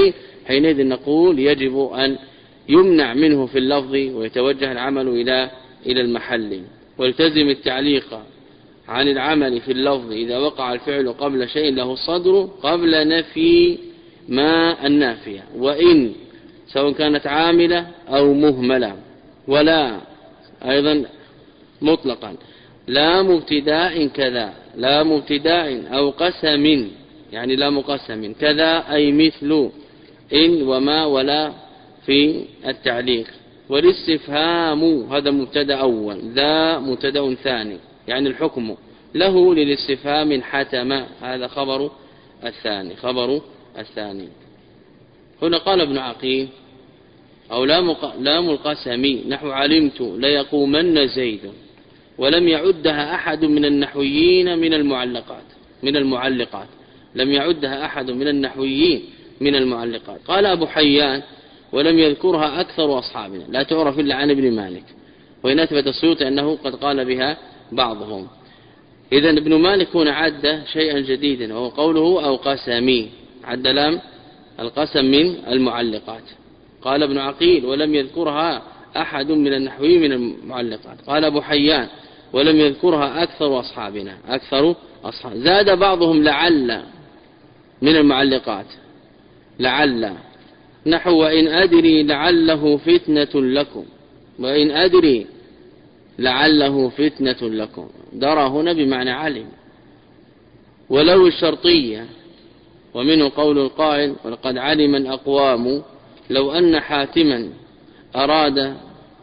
حينئذ نقول يجب أن يمنع منه في اللفظ ويتوجه العمل إلى إلى المحل، والتزم التعليق عن العمل في اللفظ إذا وقع الفعل قبل شيء له الصدر قبل نفي ما النافية، وإن سواء كانت عاملة أو مهملة، ولا أيضا مطلقا لا مبتداء كذا، لا مبتداء أو قسم، يعني لا مقسم كذا أي مثل إن وما ولا في التعليق. والاستفهام هذا مبتدا أول، ذا مبتدا ثاني، يعني الحكم له للاستفهام حتم، هذا خبر الثاني خبر الثاني. هنا قال ابن عقيل أو لام القسم نحو علمت ليقومن زيد، ولم يعدها أحد من النحويين من المعلقات من المعلقات لم يعدها أحد من النحويين من المعلقات. قال أبو حيان ولم يذكرها أكثر أصحابنا، لا تعرف إلا عن ابن مالك، وإن أثبت السيوطي أنه قد قال بها بعضهم. إذن ابن مالك هنا عد شيئا جديدا وهو قوله أو قسمي، عد لام القسم من المعلقات. قال ابن عقيل ولم يذكرها أحد من النحويين من المعلقات. قال أبو حيان ولم يذكرها أكثر أصحابنا، أكثر أصحاب. زاد بعضهم لعل من المعلقات، لعل نحو وإن أدري لعله فتنة لكم، وإن أدري لعله فتنة لكم، درى هنا بمعنى علم. ولو الشرطية، ومنه قول القائل ولقد علم الأقوام لو أن حاتما أراد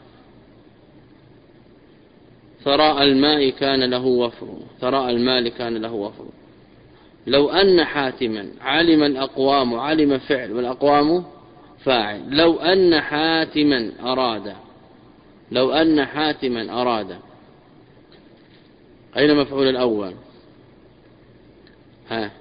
ثراء الماء كان له وفر، ثراء المال كان له وفر. لو أن حاتما، علم الأقوام، علم فعل والأقوام فاعل. لو أن حاتما أراد، لو أن حاتما أراد، أين مفعول الأول؟ ها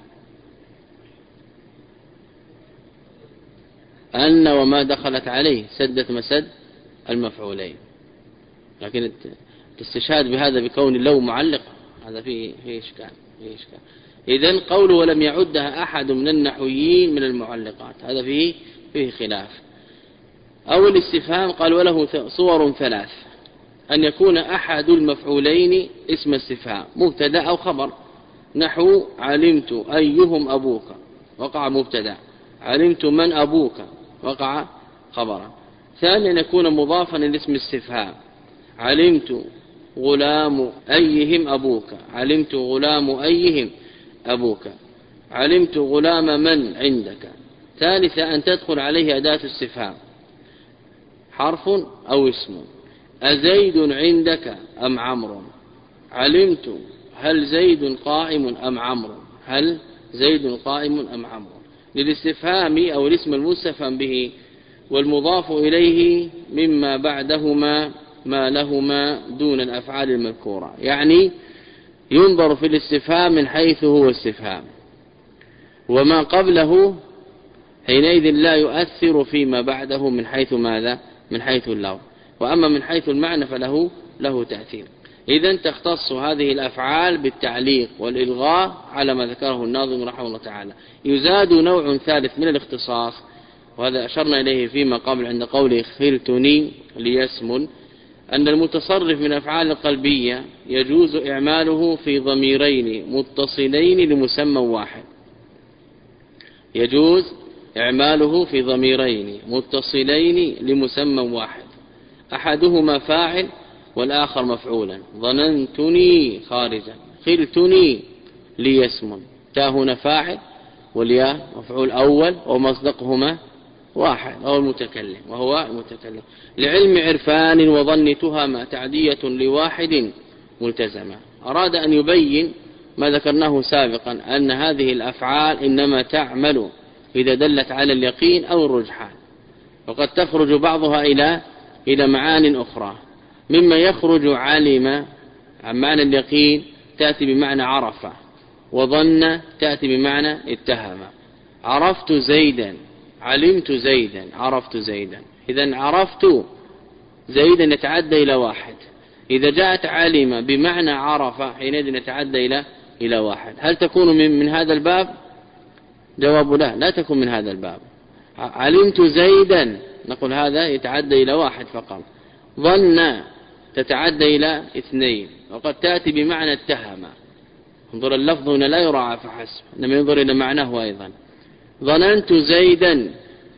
أن وما دخلت عليه سدت مسد المفعولين، لكن الاستشهاد بهذا بكون لو معلق هذا فيه فيه إشكال فيه إشكال. إذن قوله ولم يعدها أحد من النحويين من المعلقات، هذا فيه فيه خلاف. أو الاستفهام قال وله صور ثلاث، أن يكون أحد المفعولين اسم استفهام مبتدا أو خبر، نحو علمت أيهم أبوك وقع مبتدا، علمت من أبوك وقع خبرا. ثانيا أن يكون مضافا لاسم استفهام، علمت غلام أيهم أبوك، علمت غلام أيهم أبوك، علمت غلام من عندك. ثالثا أن تدخل عليه أداة استفهام، حرف أو اسم، أزيد عندك أم عمرو، علمت هل زيد قائم أم عمرو، هل زيد قائم أم عمرو، للاستفهام أو الاسم المستفهم به. والمضاف إليه مما بعدهما ما لهما دون الأفعال المذكورة، يعني ينظر في الاستفهام من حيث هو استفهام، وما قبله حينئذ لا يؤثر فيما بعده من حيث ماذا؟ من حيث اللفظ، وأما من حيث المعنى فله له تأثير. إذن تختص هذه الأفعال بالتعليق والإلغاء على ما ذكره الناظم رحمه الله تعالى. يزاد نوع ثالث من الاختصاص، وهذا أشرنا إليه فيما قبل عند قوله خلتني ليسمن، أن المتصرف من أفعال القلبية يجوز إعماله في ضميرين متصلين لمسمى واحد، يجوز إعماله في ضميرين متصلين لمسمى واحد، أحدهما فاعل والآخر مفعولا. ظننتني خارجا، خلتني ليسمن، تاء هنا فاعل والياء مفعول أول ومصدقهما واحد أو المتكلم وهو المتكلم. لعلم عرفان وظن تهما تعدية لواحد ملتزمة. أراد أن يبين ما ذكرناه سابقا، أن هذه الأفعال إنما تعمل إذا دلت على اليقين أو الرجحان، وقد تخرج بعضها إلى إلى معان أخرى. مما يخرج علم عن معنى اليقين تأتي بمعنى عرف، وظن تأتي بمعنى اتهم. عرفت زيدا، علمت زيدا، عرفت زيدا. إذن عرفت زيدا يتعدى إلى واحد. إذا جاءت علم بمعنى عرف حينئذ يتعدى إلى إلى واحد. هل تكون من, من هذا الباب؟ جواب لا، لا تكون من هذا الباب. علمت زيدا نقول هذا يتعدى إلى واحد فقط. ظن تتعدى إلى اثنين، وقد تأتي بمعنى اتهم. انظر اللفظ هنا لا يراعى فحسب، إنما ينظر إلى معناه أيضا. ظننت زيدا،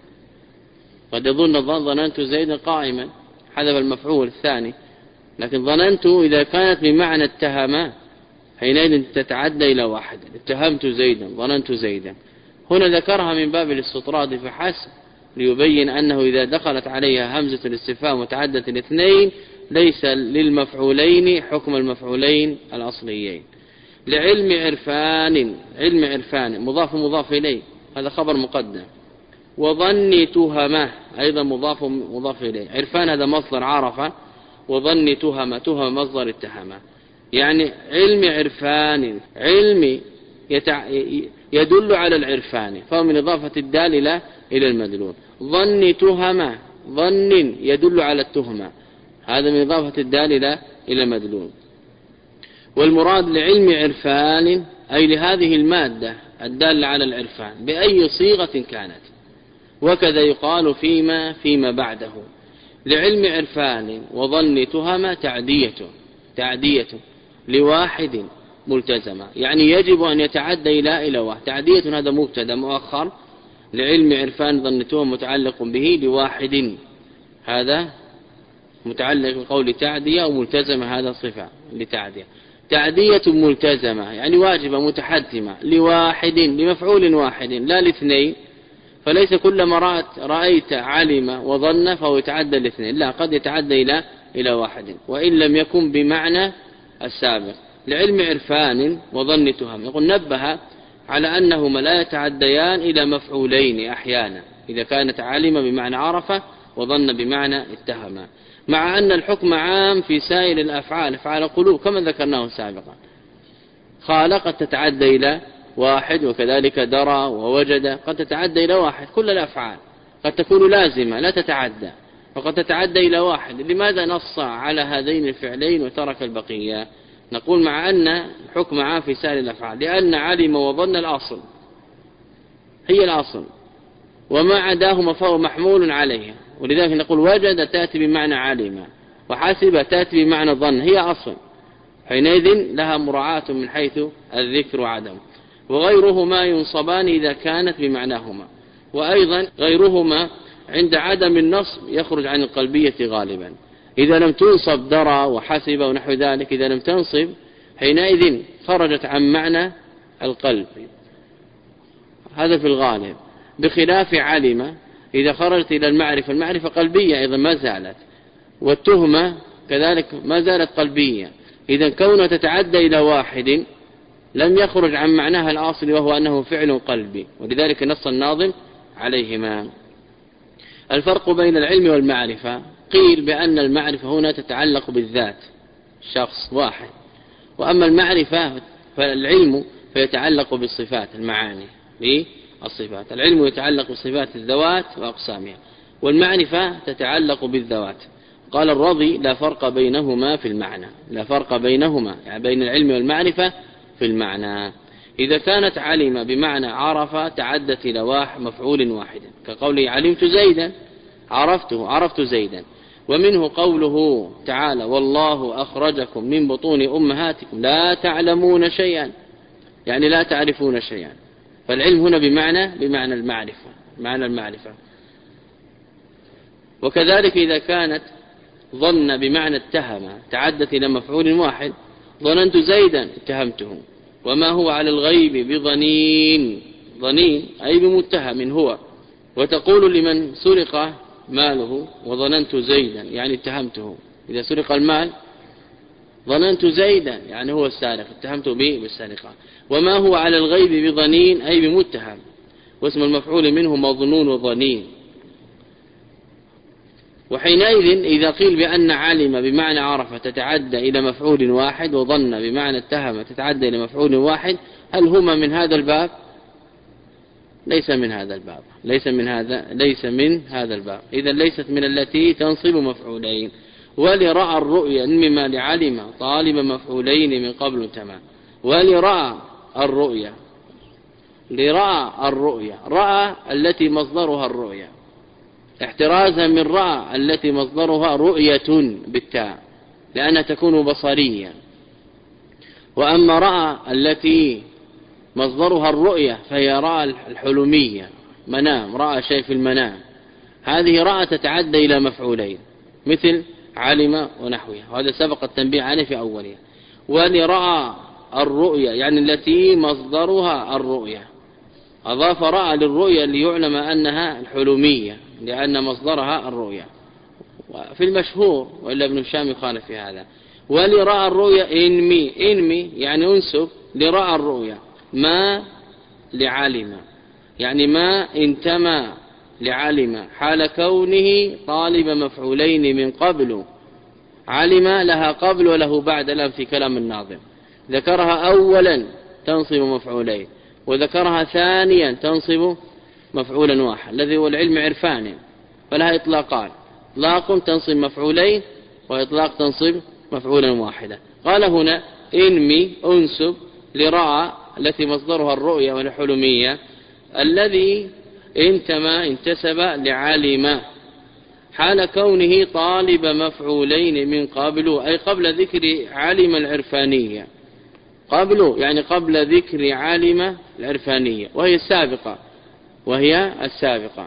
قد يظن الظن ظننت زيدا قائما، حذف المفعول الثاني، لكن ظننت إذا كانت بمعنى اتهم حينئذ تتعدى إلى واحد. اتهمت زيدا، ظننت زيدا. هنا ذكرها من باب الاستطراد فحسب، ليبين أنه إذا دخلت عليها همزة الاستفهام وتعدت الاثنين ليس للمفعولين حكم المفعولين الأصليين. لعلم عرفان، علم عرفان مضاف مضاف إليه، هذا خبر مقدم. وظني تهمة أيضا مضاف مضاف إليه. عرفان هذا مصدر عرفة، وظني تهمة تهم مصدر اتهمة. يعني علم عرفان، علم يتع... يدل على العرفان، فهو من إضافة الدال إلى إلى المدلول. ظني تهمة، ظن يدل على التهمة، هذا من إضافة الدال إلى إلى المدلول. والمراد لعلم عرفان أي لهذه المادة الدالة على العرفان بأي صيغة كانت. وكذا يقال فيما فيما بعده. لعلم عرفان وظن تهمة تعدية تعدية لواحد ملتزمة، يعني يجب أن يتعدى إلى إلى واحد. تعدية هذا مبتدا مؤخر، لعلم عرفان ظن تهمة متعلق به لواحد، هذا متعلق بقول تعدية، وملتزمة هذا صفة لتعدية. تعدية ملتزمة يعني واجبة متحتمة لواحد، لمفعول واحد لا لاثنين. فليس كلما رأت رأيت علم وظن فهو يتعدى الاثنين، لا، قد يتعدى إلى إلى واحد وإن لم يكن بمعنى السابق. لعلم عرفان وظن تهم، يقول نبه على أنهما لا يتعديان إلى مفعولين أحيانا إذا كانت علم بمعنى عرفة وظن بمعنى اتهم، مع أن الحكم عام في سائر الأفعال، أفعال القلوب كما ذكرناه سابقا. خال قد تتعدى إلى واحد، وكذلك درى ووجد قد تتعدى إلى واحد. كل الأفعال قد تكون لازمة لا تتعدى، وقد تتعدى إلى واحد. لماذا نص على هذين الفعلين وترك البقية؟ نقول مع أن الحكم عام في سائر الأفعال، لأن علم وظن الأصل، هي الأصل، وما عداهما فهو محمول عليها. ولذلك نقول وجد تأتي بمعنى علم، وحاسب تأتي بمعنى ظن، هي أصل، حينئذ لها مراعاة من حيث الذكر وعدم. وغيرهما ينصبان إذا كانت بمعناهما، وأيضا غيرهما عند عدم النصب يخرج عن القلبية غالبا. إذا لم تنصب درى وحسب ونحو ذلك، إذا لم تنصب حينئذ خرجت عن معنى القلب، هذا في الغالب، بخلاف علم إذا خرجت إلى المعرفة، المعرفة قلبية أيضا ما زالت، والتهمة كذلك ما زالت قلبية. إذا كونها تتعدى إلى واحد لم يخرج عن معناها الأصل وهو أنه فعل قلبي، ولذلك نص الناظم عليهما. الفرق بين العلم والمعرفة، قيل بأن المعرفة هنا تتعلق بالذات، شخص واحد، وأما المعرفة فالعلم فيتعلق بالصفات، المعاني بالصفات. العلم يتعلق بصفات الذوات وأقسامها، والمعرفة تتعلق بالذوات. قال الرضي لا فرق بينهما في المعنى، لا فرق بينهما يعني بين العلم والمعرفة في المعنى. إذا كانت علم بمعنى عرف تعدت إلى واحد مفعول واحد، كقوله علمت زيدا، عرفته، عرفت زيدا. ومنه قوله تعالى والله أخرجكم من بطون أمهاتكم لا تعلمون شيئا، يعني لا تعرفون شيئا. فالعلم هنا بمعنى بمعنى المعرفة، معنى المعرفة. وكذلك إذا كانت ظن بمعنى اتهم تعدت إلى مفعول واحد، ظننت زيدا اتهمته، وما هو على الغيب بظنين، ظنين أي بمتهم هو. وتقول لمن سرق ماله وظننت زيدا يعني اتهمته، إذا سرق المال ظننت زيدا يعني هو السارق، اتهمته به بالسرقة. وما هو على الغيب بظنين أي بمتهم، واسم المفعول منه مظنون وظنين. وحينئذ إذا قيل بأن علم بمعنى عرف تتعدى إلى مفعول واحد، وظن بمعنى اتهم تتعدى إلى مفعول واحد، هل هما من هذا الباب؟ ليس من هذا الباب، ليس من هذا ليس من هذا الباب. إذا ليست من التي تنصب مفعولين. ولرأى الرؤيا مما لعلم طالب مفعولين من قبل تمام. ولرأى الرؤيا لرأى الرؤية، رأى التي مصدرها الرؤية، احترازا من رأى التي مصدرها رؤية بالتاء لأنها تكون بصرية. وأما رأى التي مصدرها الرؤية فهي رأى الحلمية، منام، رأى شيء في المنام، هذه رأى تتعدى إلى مفعولين مثل علم ونحوها، وهذا سبق التنبيه عليه في أولها. ولرأى الرؤية يعني التي مصدرها الرؤية، أضاف رأى للرؤية ليعلم أنها الحلمية لأن مصدرها الرؤية في المشهور، وإلا ابن هشام يخالف في هذا. ولرأى الرؤية إنمي، إنمي يعني أنسب لرأى الرؤية ما لعلم، يعني ما انتمى لعلم حال كونه طالب مفعولين من قبل. علم لها قبل وله بعد الآن في كلام الناظم، ذكرها أولا تنصب مفعولين، وذكرها ثانيا تنصب مفعولا واحد الذي هو العلم عرفان، فلها إطلاقان، إطلاق تنصب مفعولين وإطلاق تنصب مفعولا واحدا. قال هنا إنمي أنسب لرأى التي مصدرها الرؤية والحلمية الذي انتمى انتسب لعلم حال كونه طالب مفعولين من قبل، أي قبل ذكر علم العرفانية، قبل يعني قبل ذكر علم العرفانية وهي السابقة، وهي السابقة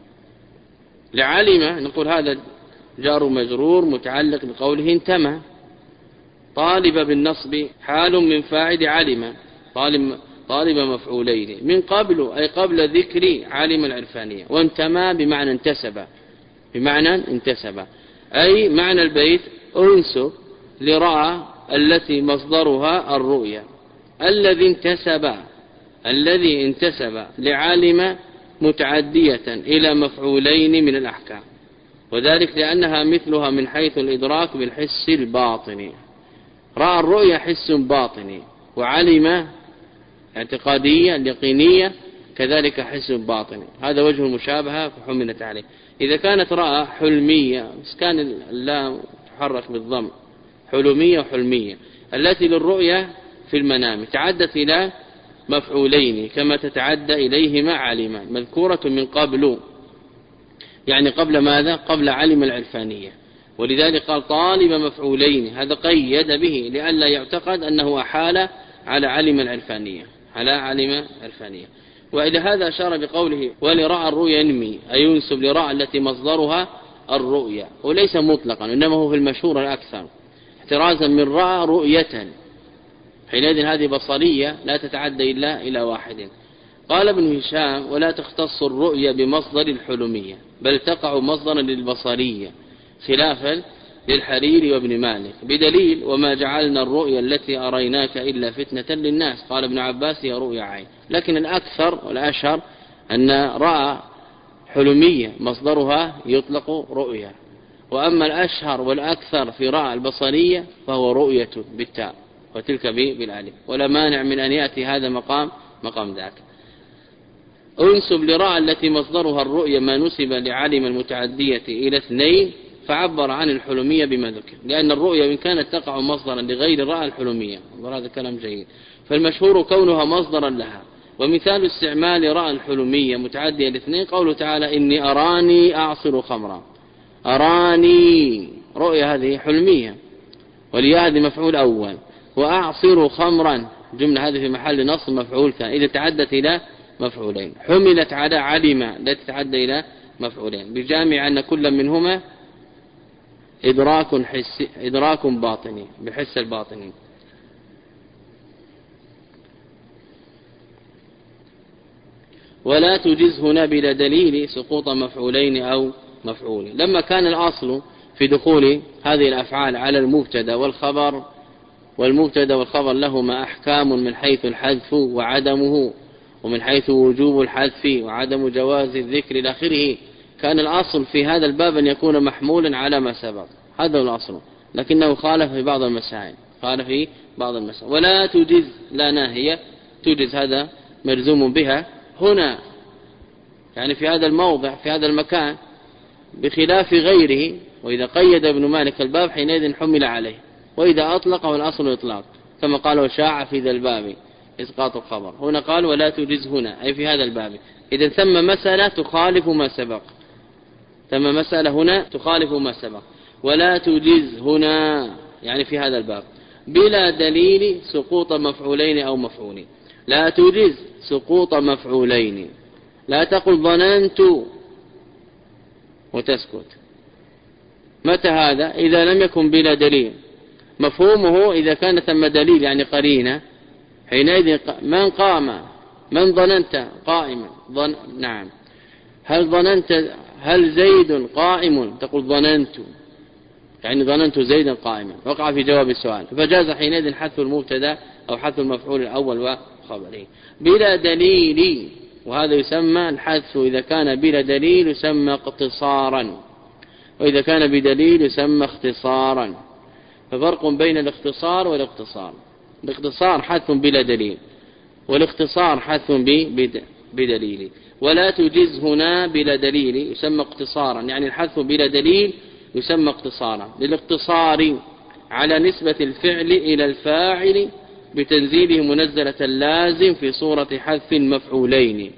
لعلم. نقول هذا جار مجرور متعلق بقوله انتمى، طالب بالنصب حال من فاعل علم، طالب طالب مفعولين من قبل أي قبل ذكر علم العرفانية، وانتمى بمعنى انتسب، بمعنى انتسب، أي معنى البيت أنسب لرأى التي مصدرها الرؤية الذي انتسب الذي انتسب لعالم متعدية إلى مفعولين من الأحكام، وذلك لأنها مثلها من حيث الإدراك بالحس الباطني. رأى الرؤية حس باطني، وعلم اعتقادية يقينية كذلك حس باطني، هذا وجه المشابهة فحملت عليه. إذا كانت رأى حلمية، كان اللام تحرك بالضم، حلمية وحلمية التي للرؤية في المنام تعدت إلى مفعولين كما تتعدى إليهما علم، مذكورة من قبل، يعني قبل ماذا؟ قبل علم العرفانية، ولذلك قال طالب مفعولين، هذا قيد به لئلا يعتقد أنه أحال على علم العرفانية، على علم العرفانية. وإلى هذا أشار بقوله ولرأى الرؤيا ينمي، أي ينسب لرأى التي مصدرها الرؤيا، وليس مطلقا إنما هو في المشهور الأكثر، احترازا من رأى رؤية، حينئذ هذه بصرية لا تتعدى إلا إلى واحد. قال ابن هشام ولا تختص الرؤيا بمصدر الحلمية بل تقع مصدرا للبصرية خلافا للحريري وابن مالك، بدليل وما جعلنا الرؤيا التي أريناك إلا فتنة للناس. قال ابن عباس هي رؤيا عين، لكن الأكثر والأشهر أن رأى حلمية مصدرها يطلق رؤيا، وأما الأشهر والأكثر في رأى البصرية فهو رؤية بالتاء وتلك بالالف، ولا مانع من أن يأتي هذا مقام مقام ذاك. انسب لرأى التي مصدرها الرؤيا ما نسب لعلم المتعدية إلى اثنين، فعبر عن الحلمية بما ذكر، لأن الرؤيا إن كانت تقع مصدرا لغير رأى الحلمية، هذا كلام جيد، فالمشهور كونها مصدرا لها. ومثال استعمال رأى الحلمية متعدية الاثنين قوله تعالى إني أراني أعصر خمرا، أراني رؤيا هذه حلمية، وليا هذه مفعول أول، وأعصر خمرا جملة هذه في محل نصب مفعول ثاني، إذا تعدت إلى مفعولين، حملت على علم لا تتعدى إلى مفعولين، بجامع أن كل منهما إدراك حسي إدراك باطني بحس الباطني. ولا تجز هنا بلا دليل سقوط مفعولين أو مفعول، لما كان الأصل في دخول هذه الأفعال على المبتدا والخبر، والمبتدا والخبر لهما أحكام من حيث الحذف وعدمه، ومن حيث وجوب الحذف وعدم جواز الذكر إلى آخره، كان الأصل في هذا الباب أن يكون محمولا على ما سبق، هذا الأصل، لكنه خالف في بعض المسائل، خالف في بعض المسائل. ولا تجز لا ناهية، تجز هذا مرزوم بها هنا، يعني في هذا الموضع في هذا المكان، بخلاف غيره. وإذا قيد ابن مالك الباب حينئذ حمل عليه، وإذا أطلقه الأصل إطلاق كما قال وشاع في ذا الباب إسقاط الخبر. هنا قال ولا تجز هنا أي في هذا الباب. إذا ثم مسألة تخالف ما سبق، ثم مسألة هنا تخالف ما سبق. ولا تجز هنا يعني في هذا الباب بلا دليل سقوط مفعولين أو مفعولين. لا تجز سقوط مفعولين، لا تقل ظننت وتسكت. متى هذا؟ إذا لم يكن بلا دليل. مفهومه إذا كان ثم دليل يعني قرينة، حينئذ من قام، من ظننت قائما، ظن نعم. هل ظننت هل زيد قائم؟ تقول ظننت، يعني ظننت زيدا قائما، وقع في جواب السؤال، فجاز حينئذ حذف المبتدا أو حذف المفعول الأول وخبره بلا دليل. وهذا يسمى الحذف إذا كان بلا دليل يسمى اقتصارا، وإذا كان بدليل يسمى اختصارا. ففرق بين الاختصار والاقتصار. الاختصار حذف بلا دليل، والاختصار حذف بدليل. ولا تجز هنا بلا دليل يسمى اقتصارا، يعني الحذف بلا دليل يسمى اقتصارا، للاقتصار على نسبة الفعل إلى الفاعل بتنزيله منزلة اللازم في صورة حذف المفعولين.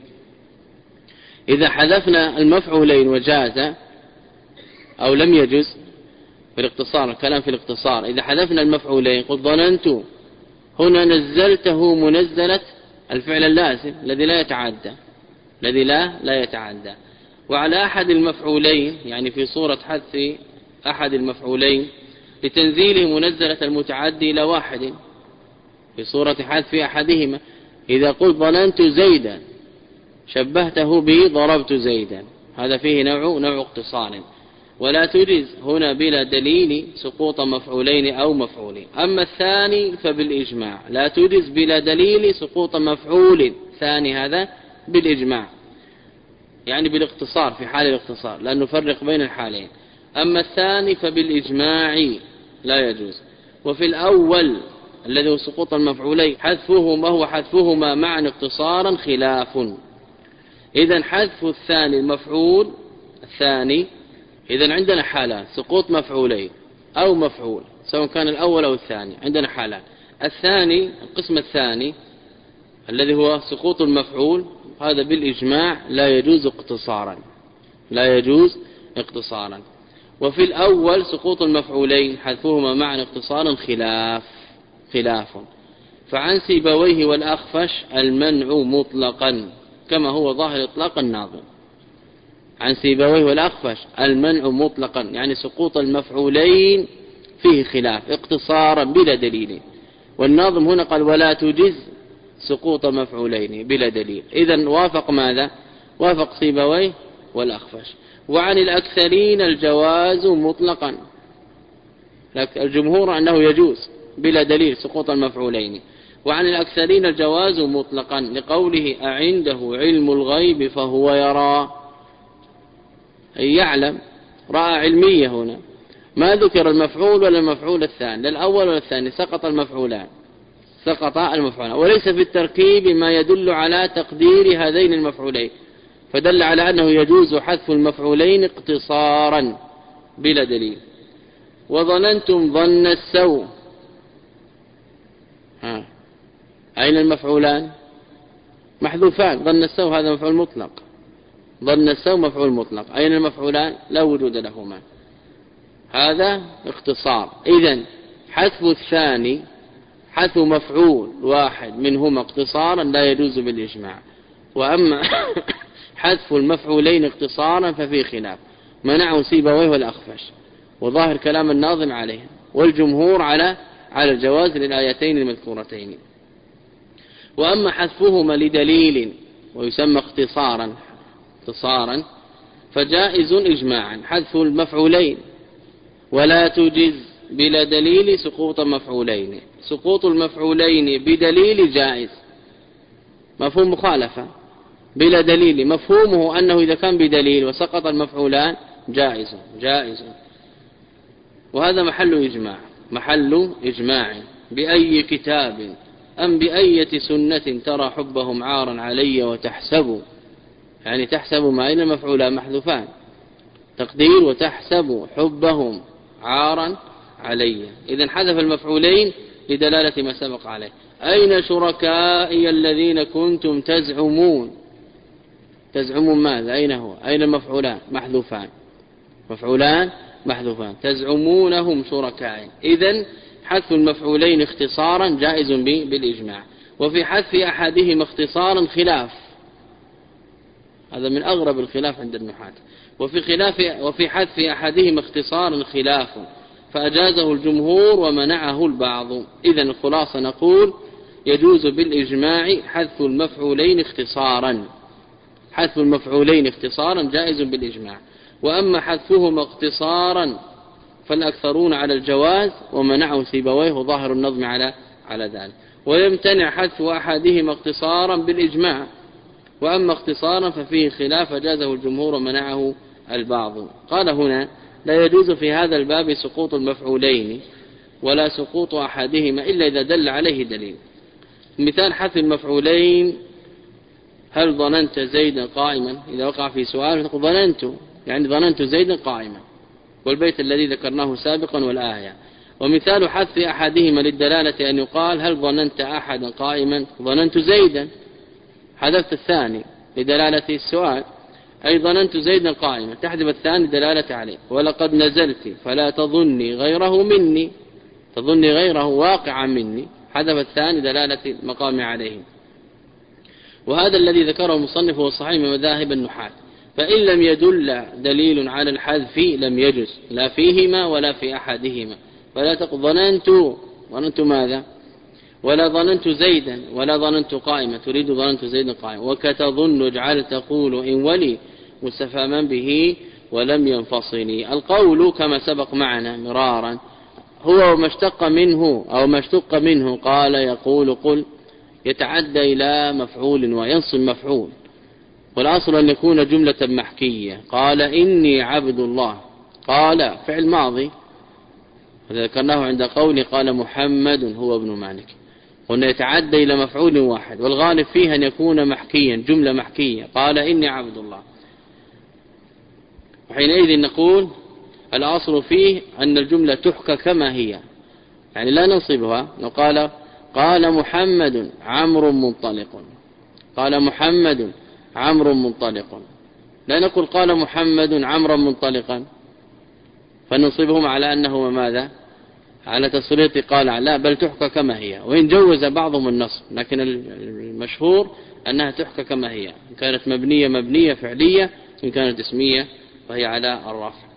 إذا حذفنا المفعولين وجاز أو لم يجز في الاقتصار، الكلام في الاقتصار، إذا حذفنا المفعولين قل ظننت، هنا نزلته منزلة الفعل اللازم الذي لا يتعدى، الذي لا لا يتعدى. وعلى أحد المفعولين يعني في صورة حذف أحد المفعولين لتنزيله منزلة المتعدي إلى واحد في صورة حذف أحدهما. إذا قلت ظننت زيدا شبهته به ضربت زيدا، هذا فيه نوع نوع اقتصار. ولا تجز هنا بلا دليل سقوط مفعولين أو مفعولين. أما الثاني فبالإجماع، لا تجز بلا دليل سقوط مفعول ثاني، هذا بالإجماع يعني بالاختصار في حال الاختصار، لأن نفرق بين الحالين. أما الثاني فبالإجماع لا يجوز. وفي الأول الذي هو سقوط المفعولين حذفهما هو حذفهما معا اقتصارا خلاف. إذن حذف الثاني المفعول الثاني، إذن عندنا حالان، سقوط مفعولين أو مفعول سواء كان الأول أو الثاني، عندنا حالان. الثاني القسم الثاني الذي هو سقوط المفعول، هذا بالإجماع لا يجوز اقتصارا، لا يجوز اقتصارا. وفي الأول سقوط المفعولين حذفهما معا اقتصارا خلاف خلاف. فعن سيبويه والأخفش المنع مطلقا كما هو ظاهر إطلاق الناظم. عن سيبويه والأخفش المنع مطلقا يعني سقوط المفعولين فيه خلاف اقتصارا بلا دليل. والناظم هنا قال ولا تجز سقوط مفعولين بلا دليل. إذن وافق ماذا؟ وافق سيبويه والأخفش. وعن الأكثرين الجواز مطلقا، الجمهور أنه يجوز بلا دليل سقوط المفعولين. وعن الأكثرين الجواز مطلقا لقوله أعنده علم الغيب فهو يرى، أي يعلم، رأى علمية هنا، ما ذكر المفعول ولا المفعول الثاني، لا الأول ولا الثاني، سقط المفعولان، سقط المفعولان. وليس في التركيب ما يدل على تقدير هذين المفعولين، فدل على أنه يجوز حذف المفعولين اقتصارا بلا دليل. وظننتم ظن السوء، ها أين المفعولان؟ محذوفان. ظن السوء هذا مفعول مطلق، ظن السوء مفعول مطلق، أين المفعولان؟ لا وجود لهما، هذا اختصار. إذن حذف الثاني حذف مفعول واحد منهما اقتصارا لا يجوز بالإجماع. وأما حذف المفعولين اقتصارا ففي خلاف، منعه سيبويه والأخفش، وظاهر كلام الناظم عليه، والجمهور على على الجواز للآيتين المذكورتين. وأما حذفهما لدليل ويسمى اختصارا اختصارا فجائز إجماعا حذف المفعولين. ولا تجز بلا دليل سقوط مفعولين، سقوط المفعولين بدليل جائز. مفهوم مخالفة بلا دليل، مفهومه أنه إذا كان بدليل وسقط المفعولان جائز جائز. وهذا محل إجماع، محل إجماع. بأي كتاب أم بأية سنة ترى حبهم عارا علي وتحسب، يعني تحسب ما أين المفعولان محذوفان، تقدير وتحسب حبهم عارا علي. إذن حذف المفعولين لدلالة ما سبق عليه. أين شركائي الذين كنتم تزعمون؟ تزعمون ماذا؟ أين هو؟ أين المفعولان؟ محذوفان. مفعولان محذوفان. تزعمونهم شركائي. إذن حذف المفعولين اختصارا جائز بالإجماع، وفي حذف أحدهما اختصارا خلاف، هذا من أغرب الخلاف عند النحاة. وفي خلاف وفي حذف أحدهما اختصارا خلاف، فأجازه الجمهور ومنعه البعض. إذن الخلاصة نقول يجوز بالإجماع حذف المفعولين اختصارا. حذف المفعولين اختصارا جائز بالإجماع، وأما حذفهما اختصارا فالأكثرون على الجواز، ومنعه سيبويه ظاهر النظم على على ذلك. ويمتنع حذف أحدهما اختصارا بالإجماع، وأما اختصارا ففيه خلاف، جازه الجمهور ومنعه البعض. قال هنا لا يجوز في هذا الباب سقوط المفعولين ولا سقوط أحدهما إلا إذا دل عليه دليل. مثال حذف المفعولين: هل ظننت زيدا قائما؟ إذا وقع في سؤال تقول ظننت، يعني ظننت زيدا قائما، والبيت الذي ذكرناه سابقا والآية. ومثال حذف أحدهما للدلالة أن يقال: هل ظننت أحدا قائما؟ ظننت زيدا، حذفت الثاني لدلالة السؤال، أي ظننت زيدا قائما، تحذف الثاني دلالة عليه. ولقد نزلت فلا تظني غيره مني، تظني غيره واقعا مني، حذف الثاني دلالة المقام عليه. وهذا الذي ذكره المصنف هو صحيح من مذاهب النحاة. فإن لم يدل دليل على الحذف لم يجز لا فيهما ولا في أحدهما. فلا تقل ظننت، ظننت ماذا؟ ولا ظننت زيدا ولا ظننت قائمة، تريد ظننت زيدا قائمة. وكتظن اجعل تقول إن ولي مستفهما به ولم ينفصني. القول كما سبق معنا مرارا هو ما اشتق منه أو ما اشتق منه، قال يقول قل، يتعدى إلى مفعول وينصب مفعول، والأصل أن يكون جملة محكية. قال إني عبد الله، قال فعل ماضي، ذكرناه عند قوله قال محمد هو ابن مالك، قلنا يتعدى إلى مفعول واحد، والغالب فيها أن يكون محكيا، جملة محكية، قال إني عبد الله. وحينئذ نقول الأصل فيه أن الجملة تحكى كما هي، يعني لا ننصبها. قال قال محمد عمرو منطلق، قال محمد عمرو منطلق، لا نقول قال محمد عمرا منطلقا فننصبهم على أنه ماذا؟ على تسليط قال، لا، بل تحكى كما هي، وإن جوز بعضهم النصب، لكن المشهور أنها تحكى كما هي، إن كانت مبنية مبنية فعلية، إن كانت اسمية فهي على الرفع.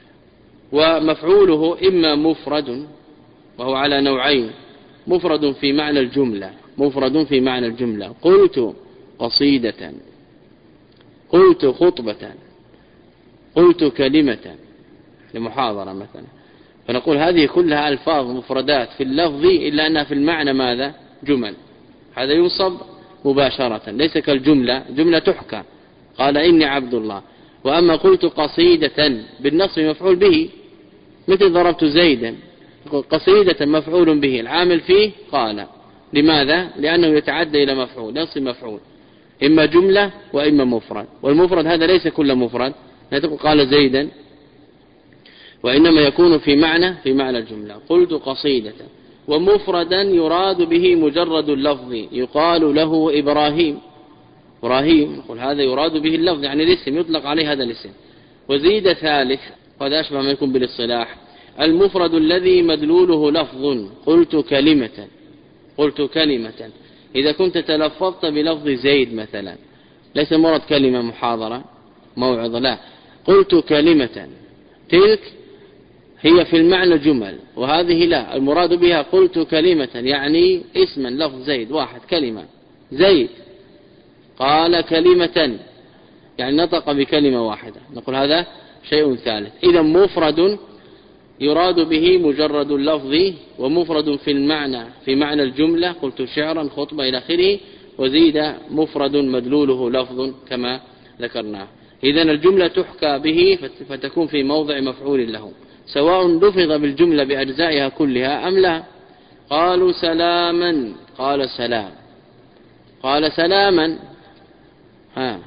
ومفعوله إما مفرد، وهو على نوعين: مفرد في معنى الجملة، مفرد في معنى الجملة، قلت قصيدة، قلت خطبة، قلت كلمة لمحاضرة مثلا، فنقول هذه كلها ألفاظ مفردات في اللفظ إلا أنها في المعنى ماذا؟ جمل. هذا ينصب مباشرة، ليس كالجملة، جملة تحكى، قال إني عبد الله. وأما قلت قصيدة بالنصب مفعول به، مثل ضربت زيدا، قصيدة مفعول به، العامل فيه قال. لماذا؟ لأنه يتعدى إلى مفعول، ينصب مفعول، إما جملة وإما مفرد، والمفرد هذا ليس كل مفرد، لا تقول قال زيدا، وإنما يكون في معنى في معنى الجملة. قلت قصيدة. ومفردا يراد به مجرد اللفظ، يقال له إبراهيم، إبراهيم نقول هذا يراد به اللفظ، يعني الاسم يطلق عليه هذا الاسم. وزيد ثالث، وهذا أشبه ما يكون بالاصطلاح، المفرد الذي مدلوله لفظ، قلت كلمة، قلت كلمة. إذا كنت تلفظت بلفظ زيد مثلا، ليس مراد كلمة محاضرة موعظة، لا، قلت كلمة، تلك هي في المعنى جمل، وهذه لا، المراد بها قلت كلمة، يعني اسما لفظ زيد واحد، كلمة زيد، قال كلمة يعني نطق بكلمة واحدة، نقول هذا شيء ثالث. إذا مفرد يراد به مجرد اللفظ، ومفرد في المعنى في معنى الجملة، قلت شعرا خطبة إلى آخره، وزيد مفرد مدلوله لفظ كما ذكرناه. إذا الجملة تحكى به فتكون في موضع مفعول له، سواء لفظ بالجملة بأجزائها كلها أم لا. قالوا سلاما، قال سلام، قال سلاما، ها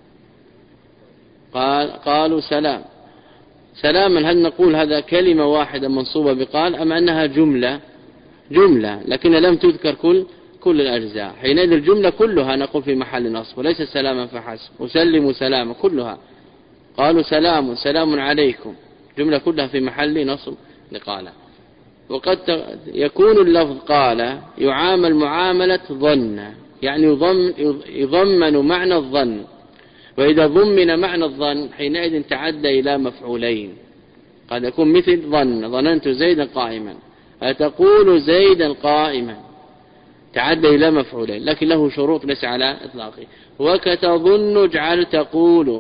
قال قالوا سلام، سلاما، هل نقول هذا كلمة واحدة منصوبة بقال أم أنها جملة؟ جملة لكن لم تذكر كل كل الأجزاء، حينئذ الجملة كلها نقول في محل نصب وليس سلاما فحسب. وسلموا سلاما كلها، قالوا سلام سلام عليكم، جملة كلها في محل نصب لقال. وقد يكون اللفظ قال يعامل معاملة ظن، يعني يضمن, يضمن معنى الظن، وإذا ضمن معنى الظن حينئذ تعدى إلى مفعولين. قد يكون مثل ظن، ظننت زيدا قائما، أتقول زيدا قائما، تعدى إلى مفعولين لكن له شروط ليس على إطلاقه. وكتظن اجعل تقول،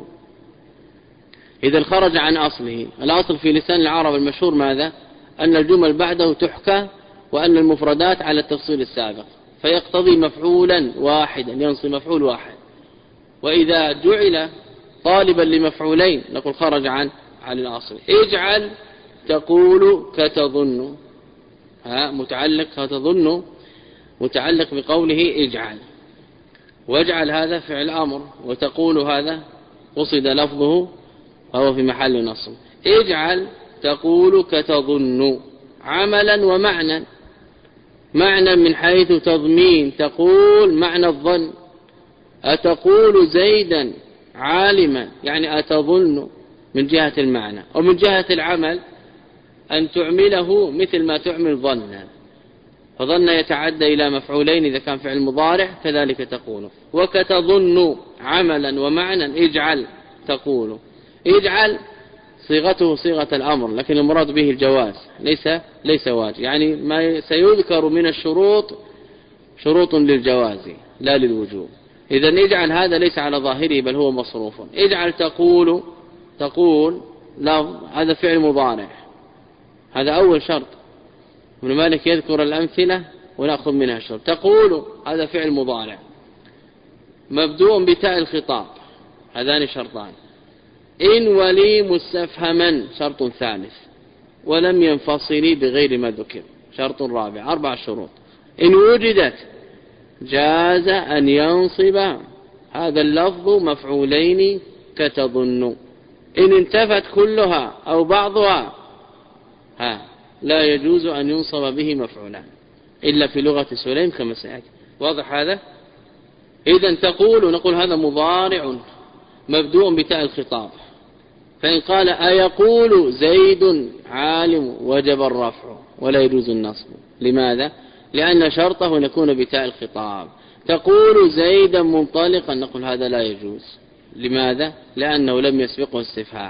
إذا خرج عن أصله. الأصل في لسان العرب المشهور ماذا؟ أن الجمل بعده تحكى وأن المفردات على التفصيل السابق، فيقتضي مفعولا واحدا ينصب مفعول واحد. وإذا جعل طالبا لمفعولين نقول خرج عن عن الأصل. اجعل تقول كتظن، ها متعلق كتظن متعلق بقوله اجعل، واجعل هذا فعل أمر، وتقول هذا قصد لفظه فهو في محل نصب. اجعل تقول كتظن عملا ومعنى، معنى من حيث تضمين تقول معنى الظن، أتقول زيدا عالما يعني أتظن من جهة المعنى، ومن جهة العمل أن تعمله مثل ما تعمل ظنا، فظن يتعدى إلى مفعولين إذا كان فعل مضارع كذلك تقول. وكتظن عملا ومعنى اجعل تقول، اجعل صيغته صيغة الأمر لكن المراد به الجواز ليس ليس واجب، يعني ما سيذكر من الشروط شروط للجواز لا للوجوب. إذا اجعل هذا ليس على ظاهره بل هو مصروف. اجعل تقول، تقول لفظ هذا فعل مضارع، هذا أول شرط. ابن مالك يذكر الأمثلة ونأخذ منها الشرط. تقول هذا فعل مضارع مبدوء بتاء الخطاب، هذان شرطان. إن ولي مستفهما شرط ثالث، ولم ينفصل بغير ما ذكر شرط رابع. أربع شروط. إن وجدت جاز أن ينصب هذا اللفظ مفعولين كتظن. إن انتفت كلها أو بعضها ها لا يجوز أن ينصب به مفعولان إلا في لغة سليم كما سيأتي. واضح هذا؟ إذا تقول نقول هذا مضارع مبدوء بتاء الخطاب، فإن قال أيقول زيد عالم وجب الرفع ولا يجوز النصب. لماذا؟ لأن شرطه يكون بتاء الخطاب. تقول زيدا منطلقا نقول هذا لا يجوز. لماذا؟ لأنه لم يسبقه استفهام.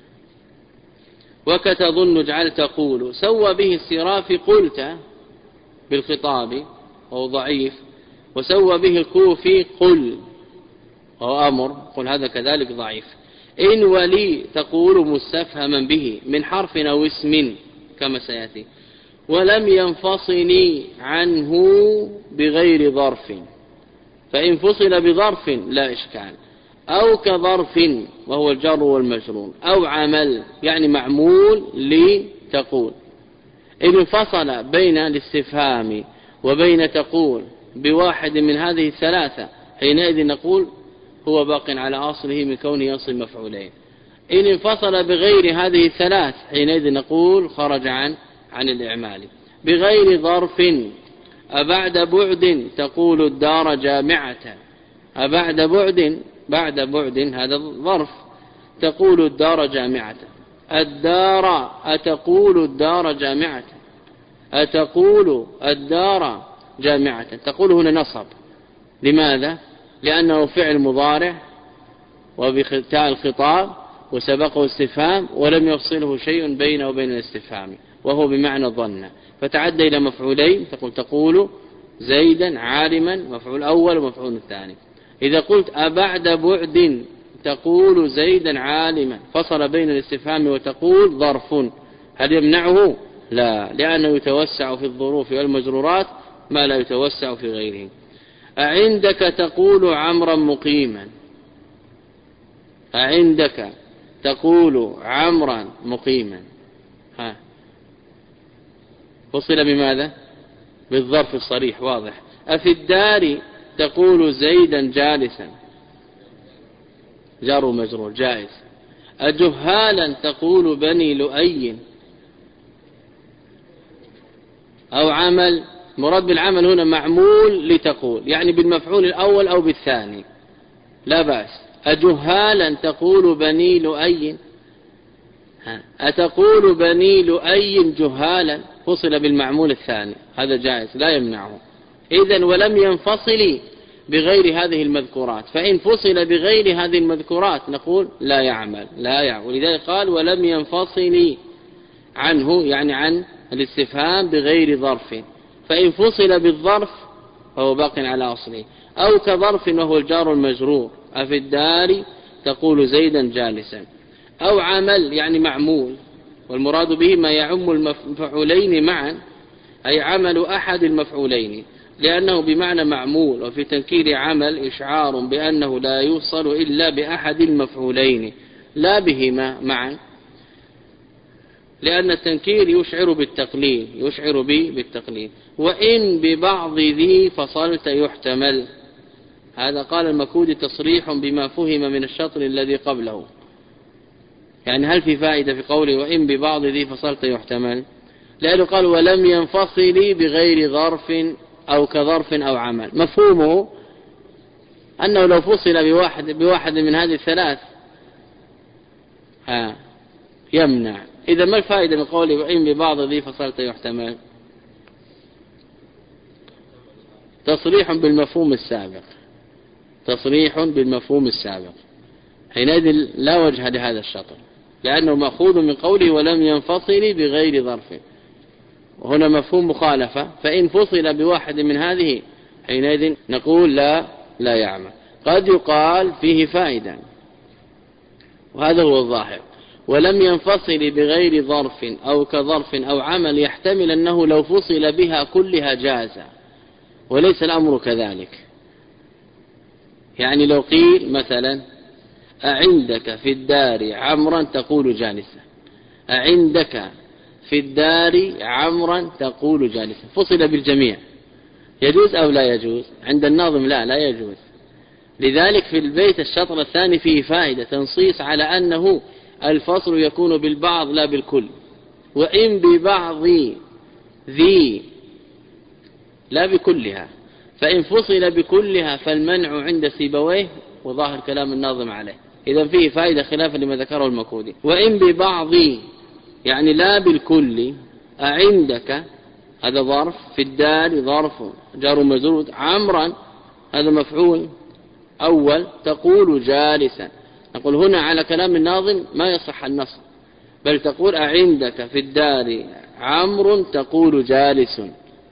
وكتظن اجعل تقول سوى به السراف قلت بالخطاب وهو ضعيف، وسوى به الكوفي قل وهو أمر، قل هذا كذلك ضعيف. إن ولي تقول مستفهما به من حرف أو اسم كما سيأتي، ولم ينفصل عنه بغير ظرف، فإن فصل بظرف لا إشكال، أو كظرف وهو الجر والمجرور، أو عمل يعني معمول لتقول. إن انفصل بين الاستفهام وبين تقول بواحد من هذه الثلاثة حينئذ نقول هو باق على أصله من كونه ينصب مفعولين. إن انفصل بغير هذه الثلاث حينئذ نقول خرج عن عن الإعمال. بغير ظرف أبعد بعد تقول الدار جامعة، أبعد بعد بعد بعد هذا ظرف تقول الدار جامعة. الدار أتقول الدار جامعة، أتقول الدار جامعة. تقول هنا نصب. لماذا؟ لأنه فعل مضارع وبتاء الخطاب وسبقه استفهام ولم يفصله شيء بينه وبين الاستفهام وهو بمعنى ظن، فتعدى إلى مفعولين. تقول تقول زيدا عالما مفعول أول ومفعول الثاني. إذا قلت أبعد بعد تقول زيدا عالما فصل بين الاستفهام وتقول ظرف، هل يمنعه؟ لا، لأنه يتوسع في الظروف والمجرورات ما لا يتوسع في غيره. أعندك تقول عمرا مقيما، أعندك تقول عمرا مقيما، ها فصل بماذا؟ بالظرف الصريح واضح. أفي الدار تقول زيدا جالسا، جار ومجرور جائز. أجهالا تقول بني لؤي، أو عمل. مراد بالعمل هنا معمول لتقول، يعني بالمفعول الأول أو بالثاني لا بأس. أجهالا تقول بني لؤي، أتقول بني لؤي جهالا، فصل بالمعمول الثاني، هذا جائز لا يمنعه. إذن ولم ينفصل بغير هذه المذكورات، فإن فصل بغير هذه المذكورات نقول لا يعمل لا يعمل. ولذلك قال ولم ينفصل عنه، يعني عن الاستفهام بغير ظرف. فإن فصل بالظرف فهو باق على أصله، أو كظرف وهو الجار المجرور، أفي الدار تقول زيدا جالسا، أو عمل يعني معمول، والمراد به ما يعم المفعولين معا، أي عمل أحد المفعولين، لأنه بمعنى معمول. وفي تنكير عمل إشعار بأنه لا يوصل إلا بأحد المفعولين لا بهما معا، لأن التنكير يشعر بالتقليل، يشعر به بالتقليل. وإن ببعض ذي فصلت يحتمل، هذا قال المكودي تصريح بما فهم من الشطر الذي قبله. يعني هل في فائدة في قوله وإن ببعض ذي فصلت يحتمل؟ لأنه قال ولم ينفصل بغير ظرف أو كظرف أو عمل، مفهومه أنه لو فصل بواحد, بواحد من هذه الثلاث ها يمنع. إذا ما الفائدة من قوله وإن ببعض ذي فصلت يحتمل؟ تصريح بالمفهوم السابق، تصريح بالمفهوم السابق، حينئذ لا وجه لهذا الشطر، لأنه مأخوذ من قوله ولم ينفصل بغير ظرف، وهنا مفهوم مخالفة. فإن فصل بواحد من هذه حينئذ نقول لا لا يعمل. قد يقال فيه فائدة، وهذا هو الظاهر، ولم ينفصل بغير ظرف أو كظرف أو عمل، يحتمل أنه لو فصل بها كلها جاز، وليس الأمر كذلك. يعني لو قيل مثلا أعندك في الدار عمرا تقول جالسا، أعندك في الدار عمرا تقول جالسا، فصل بالجميع، يجوز أو لا يجوز؟ عند الناظم لا لا يجوز. لذلك في البيت الشطر الثاني فيه فائدة، تنصيص على أنه الفصل يكون بالبعض لا بالكل. وإن ببعض ذي لا بكلها، فإن فصل بكلها فالمنع عند سيبويه وظاهر كلام الناظم عليه. إذا فيه فائدة خلافا لما ذكره المكودي. وإن ببعض يعني لا بالكل، أعندك هذا ظرف، في الدار ظرف جار مجرور، عمرا هذا مفعول أول، تقول جالسا. نقول هنا على كلام الناظم ما يصح النص، بل تقول أعندك في الدار عمرو تقول جالس،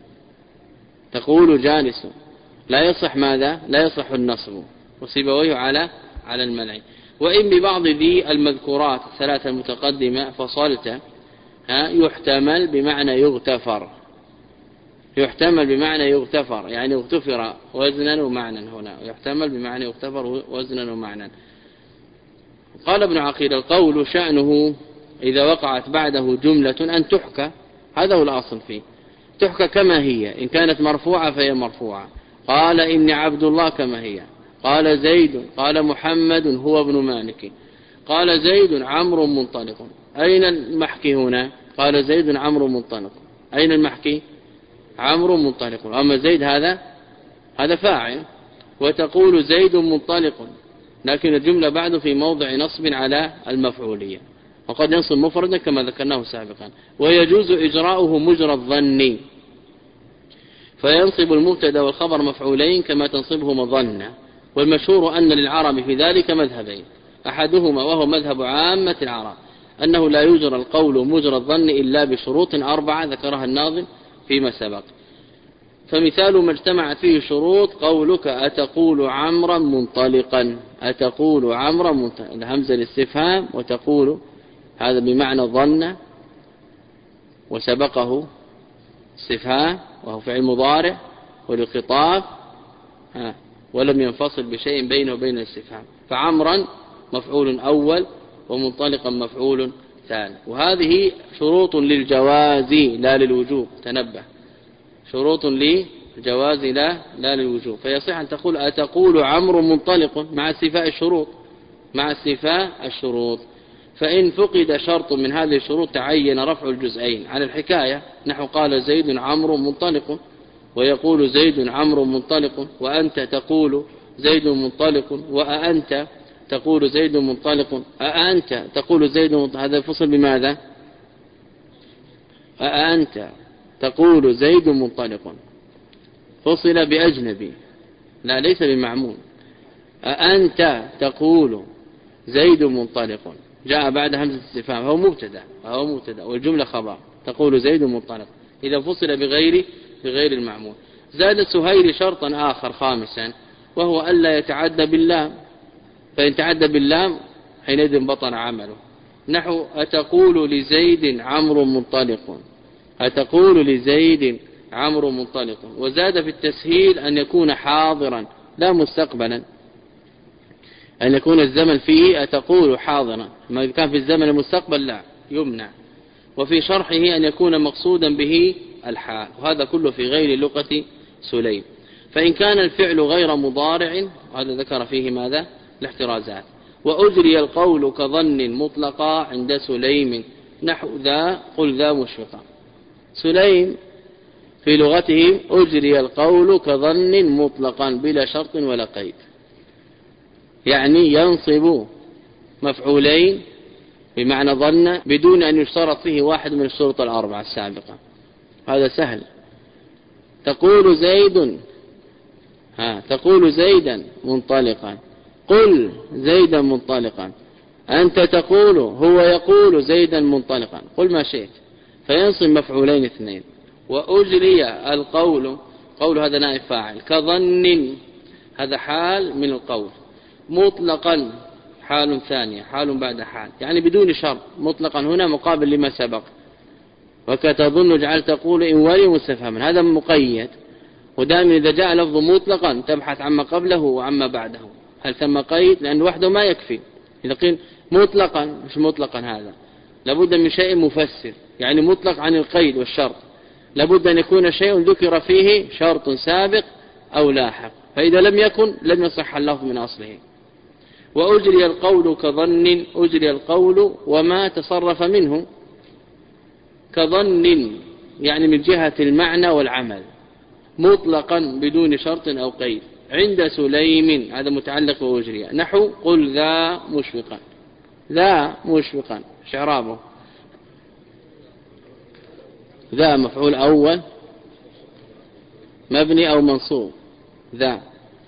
تقول جالس، لا يصح ماذا؟ لا يصح النصب، وسيبويه على على المنع. وإن ببعض ذي المذكورات الثلاثة المتقدمة فصلت ها يحتمل بمعنى يغتفر، يحتمل بمعنى يغتفر، يعني اغتفر وزنا ومعنى، هنا يحتمل بمعنى يغتفر وزنا ومعنى. قال ابن عقيل القول شأنه إذا وقعت بعده جملة أن تحكى، هذا هو الأصل فيه، تحكى كما هي، إن كانت مرفوعة فهي مرفوعة. قال إني عبد الله كما هي، قال زيد، قال محمد هو ابن مالك، قال زيد عمرو منطلق. أين المحكي هنا؟ قال زيد عمرو منطلق، أين المحكي؟ عمرو منطلق، أما زيد هذا هذا فاعل، وتقول زيد منطلق، لكن الجملة بعد في موضع نصب على المفعولية، وقد ينصب مفردا كما ذكرناه سابقا. ويجوز إجراؤه مجرى الظن، فينصب المبتدا والخبر مفعولين كما تنصبه مظنة. والمشهور أن للعرب في ذلك مذهبين، أحدهما وهو مذهب عامة العرب أنه لا يجرى القول مجرى الظن إلا بشروط أربعة ذكرها الناظم فيما سبق. فمثال ما اجتمعت فيه شروط قولك أتقول عمرا منطلقا، أتقول عمرا منطلقا، الهمزة الاستفهام، وتقول هذا بمعنى ظن، وسبقه استفهام وهو فعل مضارع والخطاب ولم ينفصل بشيء بينه وبين الاستفهام، فعمرا مفعول أول ومنطلقا مفعول ثاني. وهذه شروط للجواز لا للوجوب، تنبه، شروط للجواز لا لا للوجوب. فيصح أن تقول أتقول عمرو منطلق مع استيفاء الشروط، مع استيفاء الشروط. فإن فقد شرط من هذه الشروط تعين رفع الجزئين على الحكاية، نحو قال زيد عمرو منطلق، ويقول زيد عمرو منطلق، وأنت تقول زيد منطلق، وأنت تقول زيد منطلق، أأنت تقول زيد منطلق. هذا الفصل بماذا؟ أأنت تقول زيد منطلق، فصل بأجنبي، لا ليس بمعمول. أأنت تقول زيد منطلق، جاء بعد همزة استفهام، هو مبتدا هو مبتدا والجملة خبر، تقول زيد منطلق، إذا فصل بغير بغير المعمول. زاد السهيلي شرطا آخر خامسا، وهو ألا يتعدى باللام، فإن تعدى باللام حينئذ بطل عمله، نحو أتقول لزيد عمرو منطلق، أتقول لزيد عمرو منطلق. وزاد في التسهيل أن يكون حاضرا لا مستقبلا، أن يكون الزمن فيه أتقول حاضرا، ما كان في الزمن المستقبل لا يمنع. وفي شرحه أن يكون مقصودا به الحال، وهذا كله في غير لغة سليم. فإن كان الفعل غير مضارع، وهذا ذكر فيه ماذا؟ الاحترازات. وأجري القول كظن مطلقا عند سليم، نحو ذا قل ذا مشفقا. سليم في لغته أجري القول كظن مطلقا بلا شرط ولا قيد، يعني ينصب مفعولين بمعنى ظن بدون أن يشترط فيه واحد من الشروط الأربعة السابقة. هذا سهل. تقول زيد ها تقول زيدا منطلقا، قل زيدا منطلقا، أنت تقول هو يقول زيدا منطلقا، قل ما شئت، فينصب مفعولين اثنين. وأجري القول، قول هذا نائب فاعل، كظن هذا حال من القول، مطلقا حال ثانية، حال بعد حال، يعني بدون شرط، مطلقا هنا مقابل لما سبق. وكتظن جعل تقول إن ولي مستفهما، هذا مقيد، ودائما إذا جاء لفظ مطلقا تبحث عما قبله وعما بعده، هل ثم قيد؟ لأن وحده ما يكفي. إذا قيل مطلقا، مش مطلقا هذا، لابد من شيء مفسر، يعني مطلق عن القيد والشرط، لابد أن يكون شيء ذكر فيه شرط سابق أو لاحق، فإذا لم يكن لم يصح اللفظ من أصله. وأجري القول كظن، أجري القول وما تصرف منه كظن، يعني من جهة المعنى والعمل، مطلقا بدون شرط أو قيد عند سليم، هذا متعلق وأجري، نحو قل ذا مشفقا، ذا مشفقا شعرابه، ذا مفعول أول مبني أو منصوب، ذا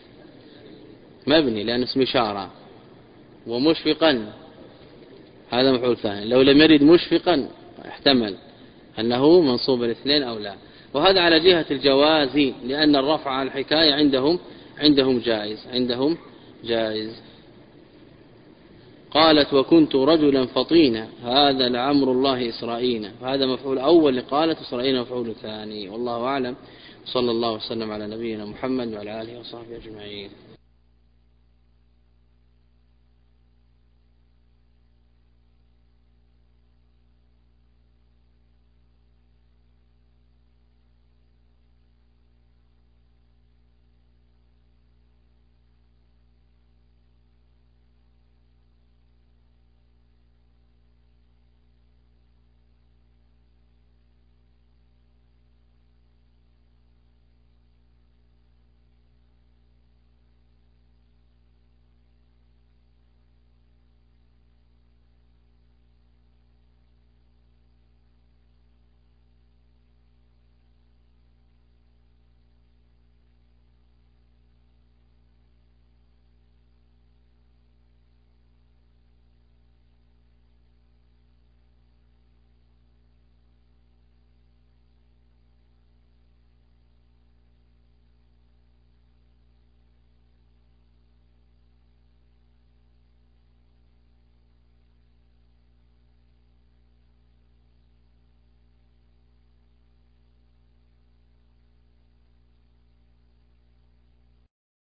مبني لأن اسم إشارة، ومشفقا هذا مفعول ثاني، لو لم يرد مشفقا احتمل أنه منصوب الاثنين أو لا. وهذا على جهة الجواز، لأن الرفع على الحكاية عندهم عندهم جائز عندهم جائز. قالت وكنت رجلا فطينا، هذا لعمر الله إسرائيل، هذا مفعول أول لقالت، إسرائيل مفعول ثاني. والله أعلم، صلى الله وسلم على نبينا محمد وعلى آله وصحبه أجمعين.